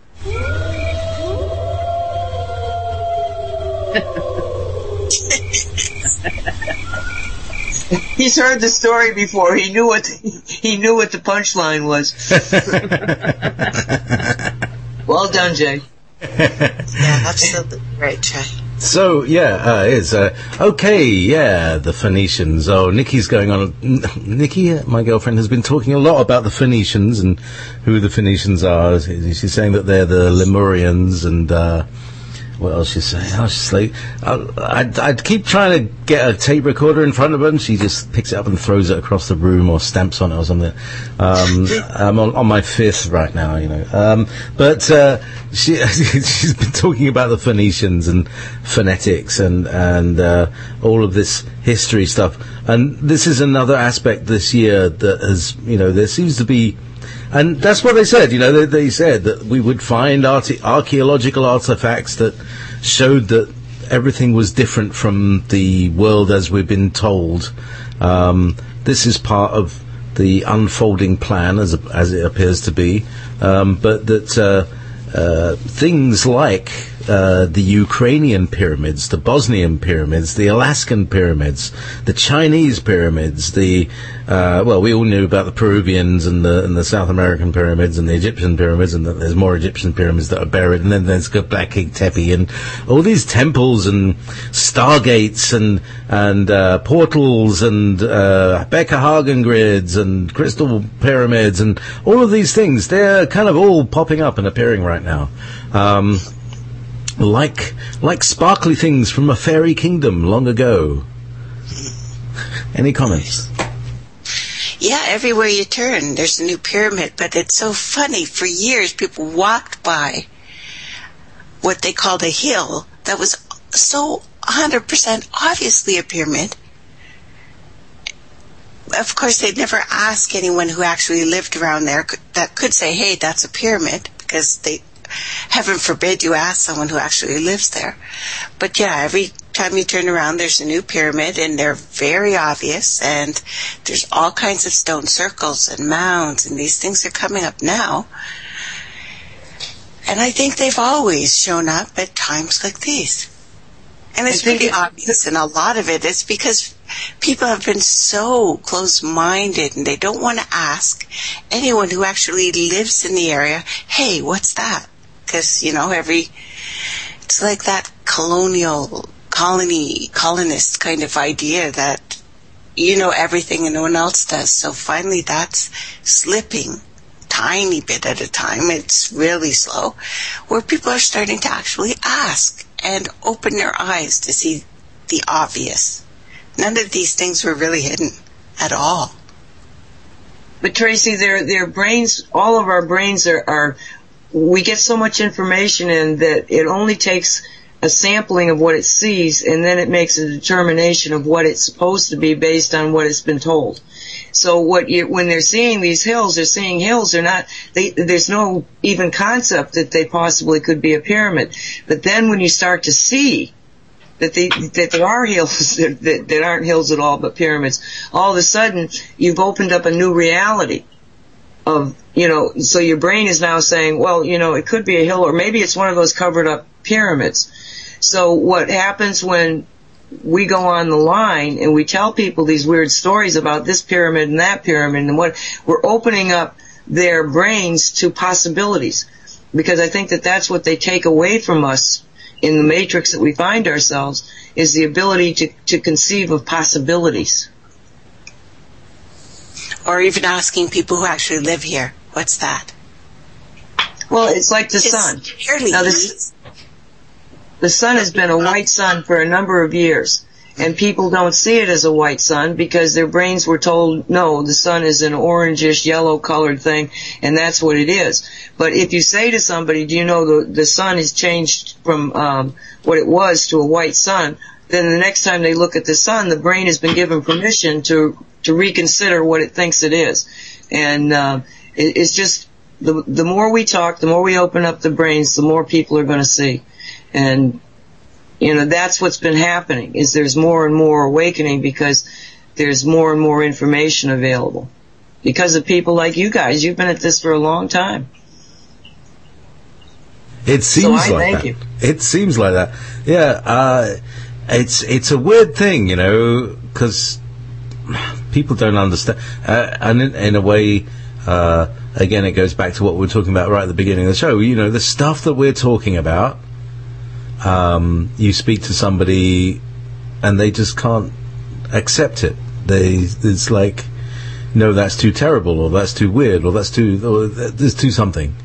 He's heard the story before. He knew what the punchline was. Well done, Jay. Yeah, absolutely right, Jay. So, the Phoenicians. Oh, Nikki's going on. Nikki, my girlfriend, has been talking a lot about the Phoenicians and who the Phoenicians are. She's saying that they're the Lemurians, and what else she's saying? She's like, I'd keep trying to get a tape recorder in front of her, and she just picks it up and throws it across the room or stamps on it or something. I'm on my fifth right now, but she's been talking about the Phoenicians and phonetics and all of this history stuff. And this is another aspect this year that has, there seems to be. And that's what they said, they said that we would find archaeological artifacts that showed that everything was different from the world as we've been told. This is part of the unfolding plan, as it appears to be, but that things like the Ukrainian pyramids, the Bosnian pyramids, the Alaskan pyramids, the Chinese pyramids, we all knew about the Peruvians and the South American pyramids and the Egyptian pyramids, and that there's more Egyptian pyramids that are buried, and then there's Göbekli Tepe and all these temples and stargates and portals and Becker Hagen grids and crystal pyramids and all of these things. They're kind of all popping up and appearing right now. Like sparkly things from a fairy kingdom long ago. Any comments? Yeah, everywhere you turn, there's a new pyramid, but it's so funny. For years, people walked by what they called a hill that was so 100% obviously a pyramid. Of course, they'd never ask anyone who actually lived around there that could say, hey, that's a pyramid, because heaven forbid you ask someone who actually lives there. But yeah, every time you turn around, there's a new pyramid, and they're very obvious, and there's all kinds of stone circles and mounds, and these things are coming up now. And I think they've always shown up at times like these. And it's pretty obvious, and a lot of it is because people have been so close-minded, and they don't want to ask anyone who actually lives in the area, hey, what's that? Because, it's like that colonist kind of idea that you know everything and no one else does. So finally that's slipping tiny bit at a time. It's really slow, where people are starting to actually ask and open their eyes to see the obvious. None of these things were really hidden at all. But Tracy, their brains, all of our brains are we get so much information in that it only takes a sampling of what it sees, and then it makes a determination of what it's supposed to be based on what it's been told. So when they're seeing these hills, they're seeing hills. There's no even concept that they possibly could be a pyramid. But then when you start to see that there are hills that aren't hills at all, but pyramids, all of a sudden you've opened up a new reality of, so your brain is now saying, well, it could be a hill, or maybe it's one of those covered up pyramids. So what happens when we go on the line and we tell people these weird stories about this pyramid and that pyramid, and what we're opening up their brains to possibilities, because I think that that's what they take away from us in the matrix that we find ourselves, is the ability to conceive of possibilities. Or even asking people who actually live here, what's that? Well, it's like the sun. Now, the sun has been a white sun for a number of years, and people don't see it as a white sun because their brains were told, no, the sun is an orangish, yellow-colored thing, and that's what it is. But if you say to somebody, do you know the sun has changed from what it was to a white sun, then the next time they look at the sun, the brain has been given permission to reconsider what it thinks it is. And it's just, the more we talk, the more we open up the brains, the more people are going to see. And, you know, that's what's been happening, is there's more and more awakening because there's more and more information available. Because of people like you guys. You've been at this for a long time. It seems like that. It seems like that. Yeah, it's a weird thing, you know, because people don't understand. And in a way, again, it goes back to what we were talking about right at the beginning of the show. You know, the stuff that we're talking about, you speak to somebody and they just can't accept it. It's like, no, that's too terrible, or that's too weird, or there's too something.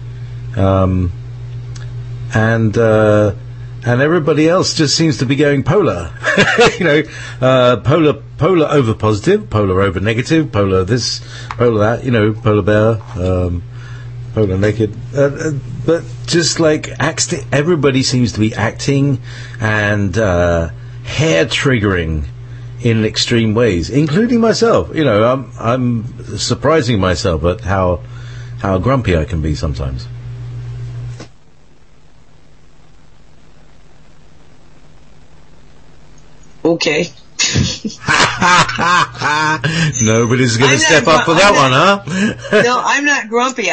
And everybody else just seems to be going polar. You know, polar over positive, polar over negative, polar this, polar that, you know, polar bear, polar naked. But just like, everybody seems to be acting and hair triggering in extreme ways, including myself. You know, I'm surprising myself at how grumpy I can be sometimes. Okay. Nobody's going to step up for that one, huh? No, I'm not grumpy.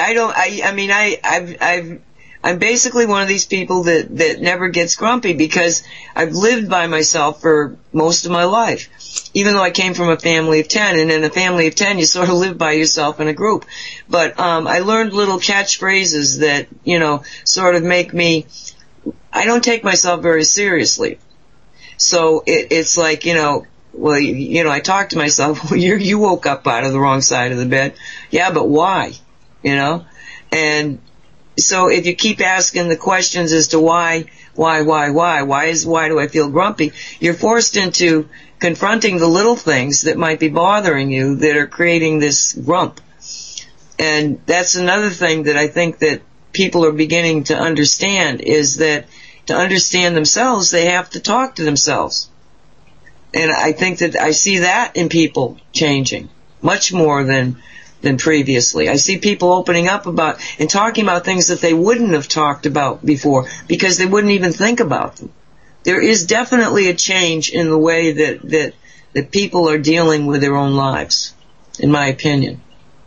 I'm basically one of these people that never gets grumpy because I've lived by myself for most of my life. Even though I came from a family of 10, and in a family of 10 you sort of live by yourself in a group. But I learned little catchphrases that, you know, sort of make me, I don't take myself very seriously. So it's like, you know, well, you know, I talk to myself, well, you woke up out of the wrong side of the bed. Yeah, but why? You know? And so if you keep asking the questions as to why do I feel grumpy, you're forced into confronting the little things that might be bothering you that are creating this grump. And that's another thing that I think that people are beginning to understand, is that to understand themselves, they have to talk to themselves. And I think that I see that in people changing much more than previously. I see people opening up about and talking about things that they wouldn't have talked about before because they wouldn't even think about them. There is definitely a change in the way that people are dealing with their own lives, in my opinion.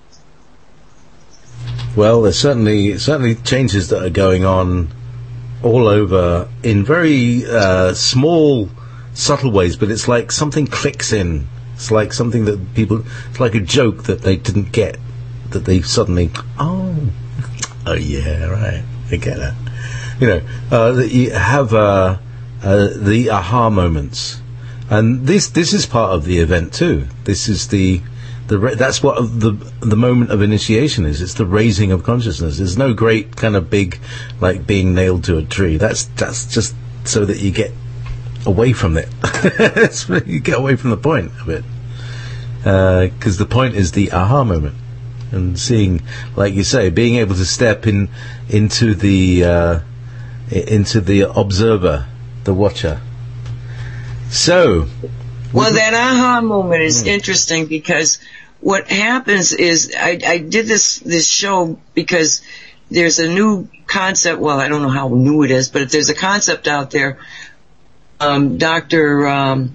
Well, there's certainly changes that are going on all over in very small, subtle ways, but it's like something clicks in. It's like something that people, it's like a joke that they didn't get, that they suddenly, oh yeah, right, I get it. You know, that you have the aha moments, and this is part of the event too. This is that's what the moment of initiation is. It's the raising of consciousness. There's no great kind of big, like being nailed to a tree. That's just so that you get away from it. You get away from the point of it, because the point is the aha moment, and seeing, like you say, being able to step into the observer, the watcher. So, well, that aha moment is interesting because what happens is I did this show because there's a new concept. Well, I don't know how new it is, but there's a concept out there. Dr.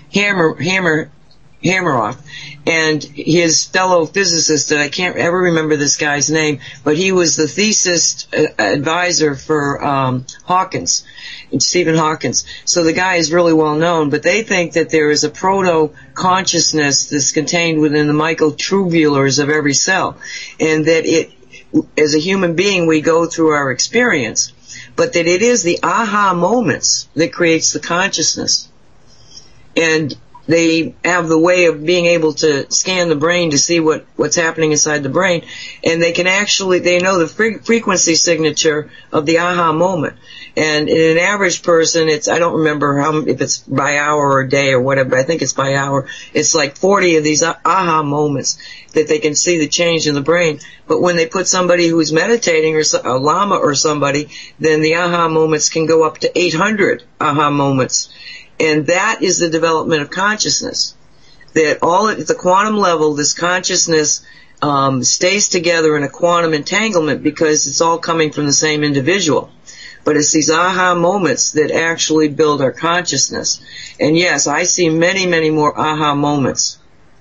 Hammeroff and his fellow physicist, that I can't ever remember this guy's name, but he was the thesis advisor for Hawkins, Stephen Hawkins. So the guy is really well known, but they think that there is a proto-consciousness that's contained within the microtubules of every cell, and that as a human being, we go through our experience, but that it is the aha moments that creates the consciousness. And they have the way of being able to scan the brain to see what's happening inside the brain, and they know the frequency signature of the aha moment. And in an average person, I don't remember if it's by hour or day or whatever, but I think it's by hour. It's like 40 of these aha moments that they can see the change in the brain. But when they put somebody who's meditating, or a lama or somebody, then the aha moments can go up to 800 aha moments. And that is the development of consciousness. That all at the quantum level, this consciousness stays together in a quantum entanglement because it's all coming from the same individual. But it's these aha moments that actually build our consciousness. And yes, I see many, many more aha moments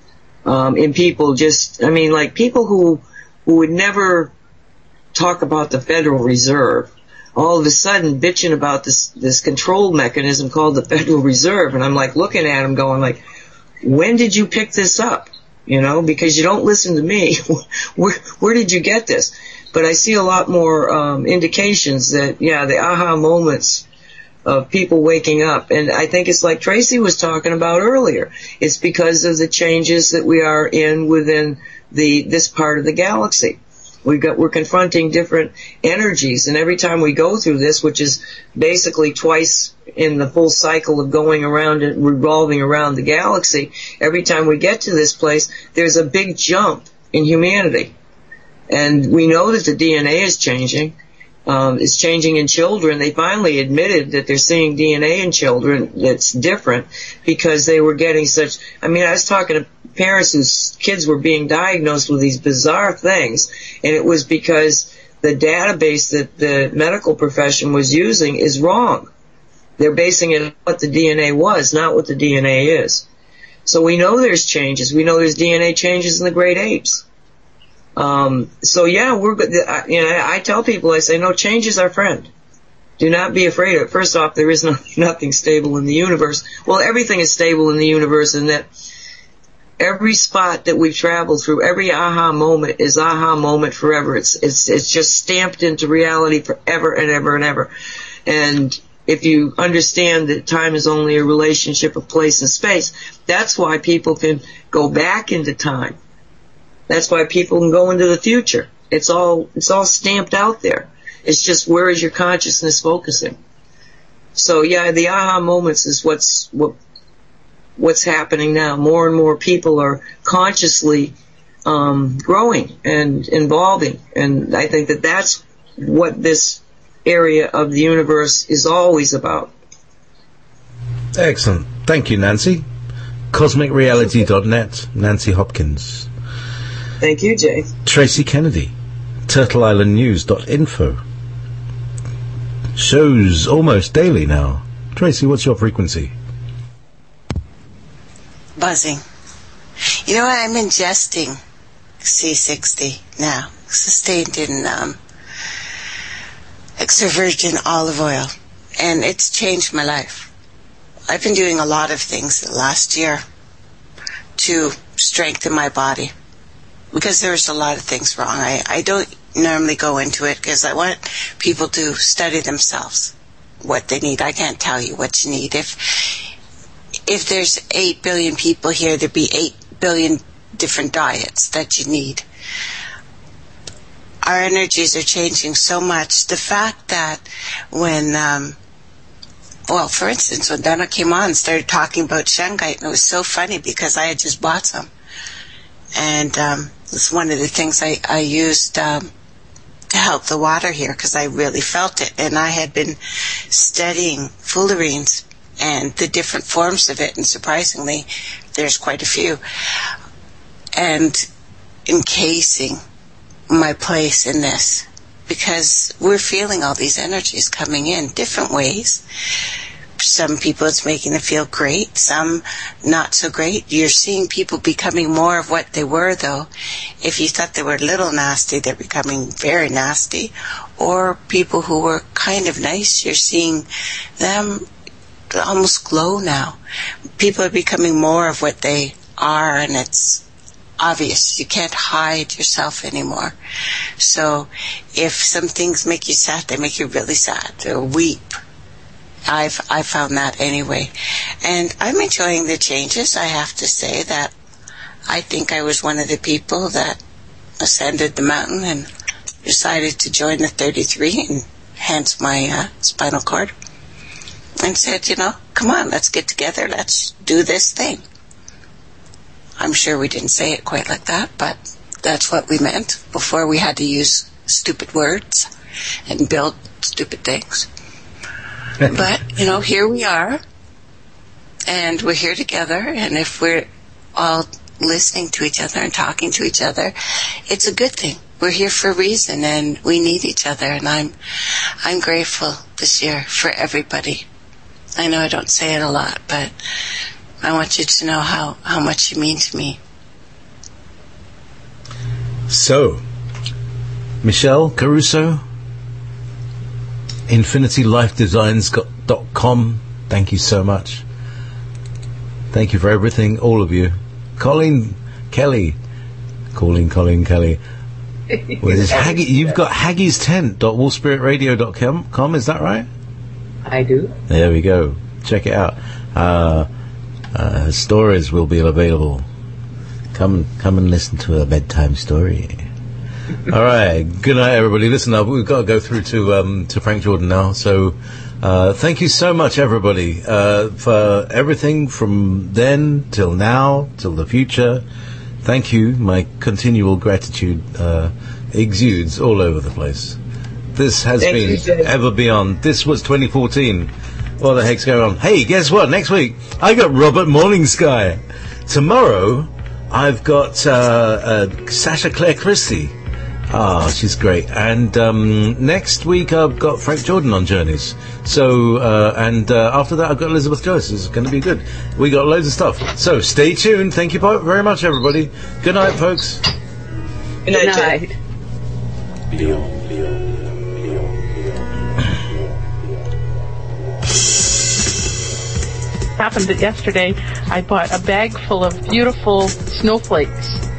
in people. Like people who would never talk about the Federal Reserve, all of a sudden bitching about this control mechanism called the Federal Reserve. And I'm like looking at them going like, when did you pick this up? Because you don't listen to me. Where did you get this? But I see a lot more indications that, the aha moments of people waking up. And I think it's like Tracy was talking about earlier. It's because of the changes that we are in within this part of the galaxy. We're confronting different energies, and every time we go through this, which is basically twice in the full cycle of going around and revolving around the galaxy, every time we get to this place, there's a big jump in humanity. And we know that the DNA is changing. It's changing in children. They finally admitted that they're seeing DNA in children that's different because they were getting I was talking to parents whose kids were being diagnosed with these bizarre things, and it was because the database that the medical profession was using is wrong. They're basing it on what the DNA was, not what the DNA is. So we know there's changes. We know there's DNA changes in the great apes. We're good. I tell people, I say, no, change is our friend. Do not be afraid of it. First off, there is nothing stable in the universe. Well, everything is stable in the universe in that every spot that we've traveled through, every aha moment is aha moment forever. It's just stamped into reality forever and ever and ever. And if you understand that time is only a relationship of place and space, that's why people can go back into time. That's why people can go into the future. It's all stamped out there. It's just, where is your consciousness focusing? So the aha moments is what's happening now. More and more people are consciously growing and evolving, and I think that that's what this area of the universe is always about. Excellent. Thank you, Nancy. CosmicReality.net, Nancy Hopkins. Thank you, Jay. Tracy Kennedy, TurtleIslandNews.info. Shows almost daily now. Tracy, what's your frequency? Buzzing. You know what? I'm ingesting C60 now. Sustained in extra virgin olive oil. And it's changed my life. I've been doing a lot of things the last year to strengthen my body, because there's a lot of things wrong. I don't normally go into it because I want people to study themselves what they need. I can't tell you what you need. If there's 8 billion people here, there'd be 8 billion different diets that you need. Our energies are changing so much. The fact that when, for instance, when Donna came on and started talking about shungite, and it was so funny because I had just bought some. And it's one of the things I used to help the water here, because I really felt it. And I had been studying fullerenes and the different forms of it, and surprisingly, there's quite a few. And encasing my place in this, because we're feeling all these energies coming in different ways. Some people it's making them feel great, some not so great. You're seeing people becoming more of what they were, though. If you thought they were a little nasty, they're becoming very nasty. Or people who were kind of nice, you're seeing them almost glow now. People are becoming more of what they are, and it's obvious. You can't hide yourself anymore. So if some things make you sad, they make you really sad, or weep. I found that anyway. And I'm enjoying the changes. I have to say that I think I was one of the people that ascended the mountain and decided to join the 33, and hence my spinal cord, and said, come on, let's get together, let's do this thing. I'm sure we didn't say it quite like that, but that's what we meant before we had to use stupid words and build stupid things. But, here we are, and we're here together, and if we're all listening to each other and talking to each other, it's a good thing. We're here for a reason, and we need each other, and I'm grateful this year for everybody. I know I don't say it a lot, but I want you to know how much you mean to me. So, Michelle Caruso, InfinityLifeDesigns.com, thank you so much. Thank you for everything, all of you. Colleen Kelly. Well, Haggy, you've got haggiestent.wolfspiritradio.com, is that right? I do. There we go. Check it out. Stories will be available. Come and listen to a bedtime story. All right. Good night, everybody. Listen up. We've got to go through to Frank Jordan now. So, thank you so much, everybody, for everything from then till now till the future. Thank you. My continual gratitude exudes all over the place. This has been Ever Beyond. This was 2014. What the heck's going on? Hey, guess what? Next week, I got Robert Morningsky. Tomorrow, I've got Sasha Claire Christie. She's great. And next week, I've got Frank Jordan on Journeys. So, after that, I've got Elizabeth Joyce. It's going to be good. We got loads of stuff. So, stay tuned. Thank you very much, everybody. Good night, folks. Good night. Beyond. Happened that yesterday I bought a bag full of beautiful snowflakes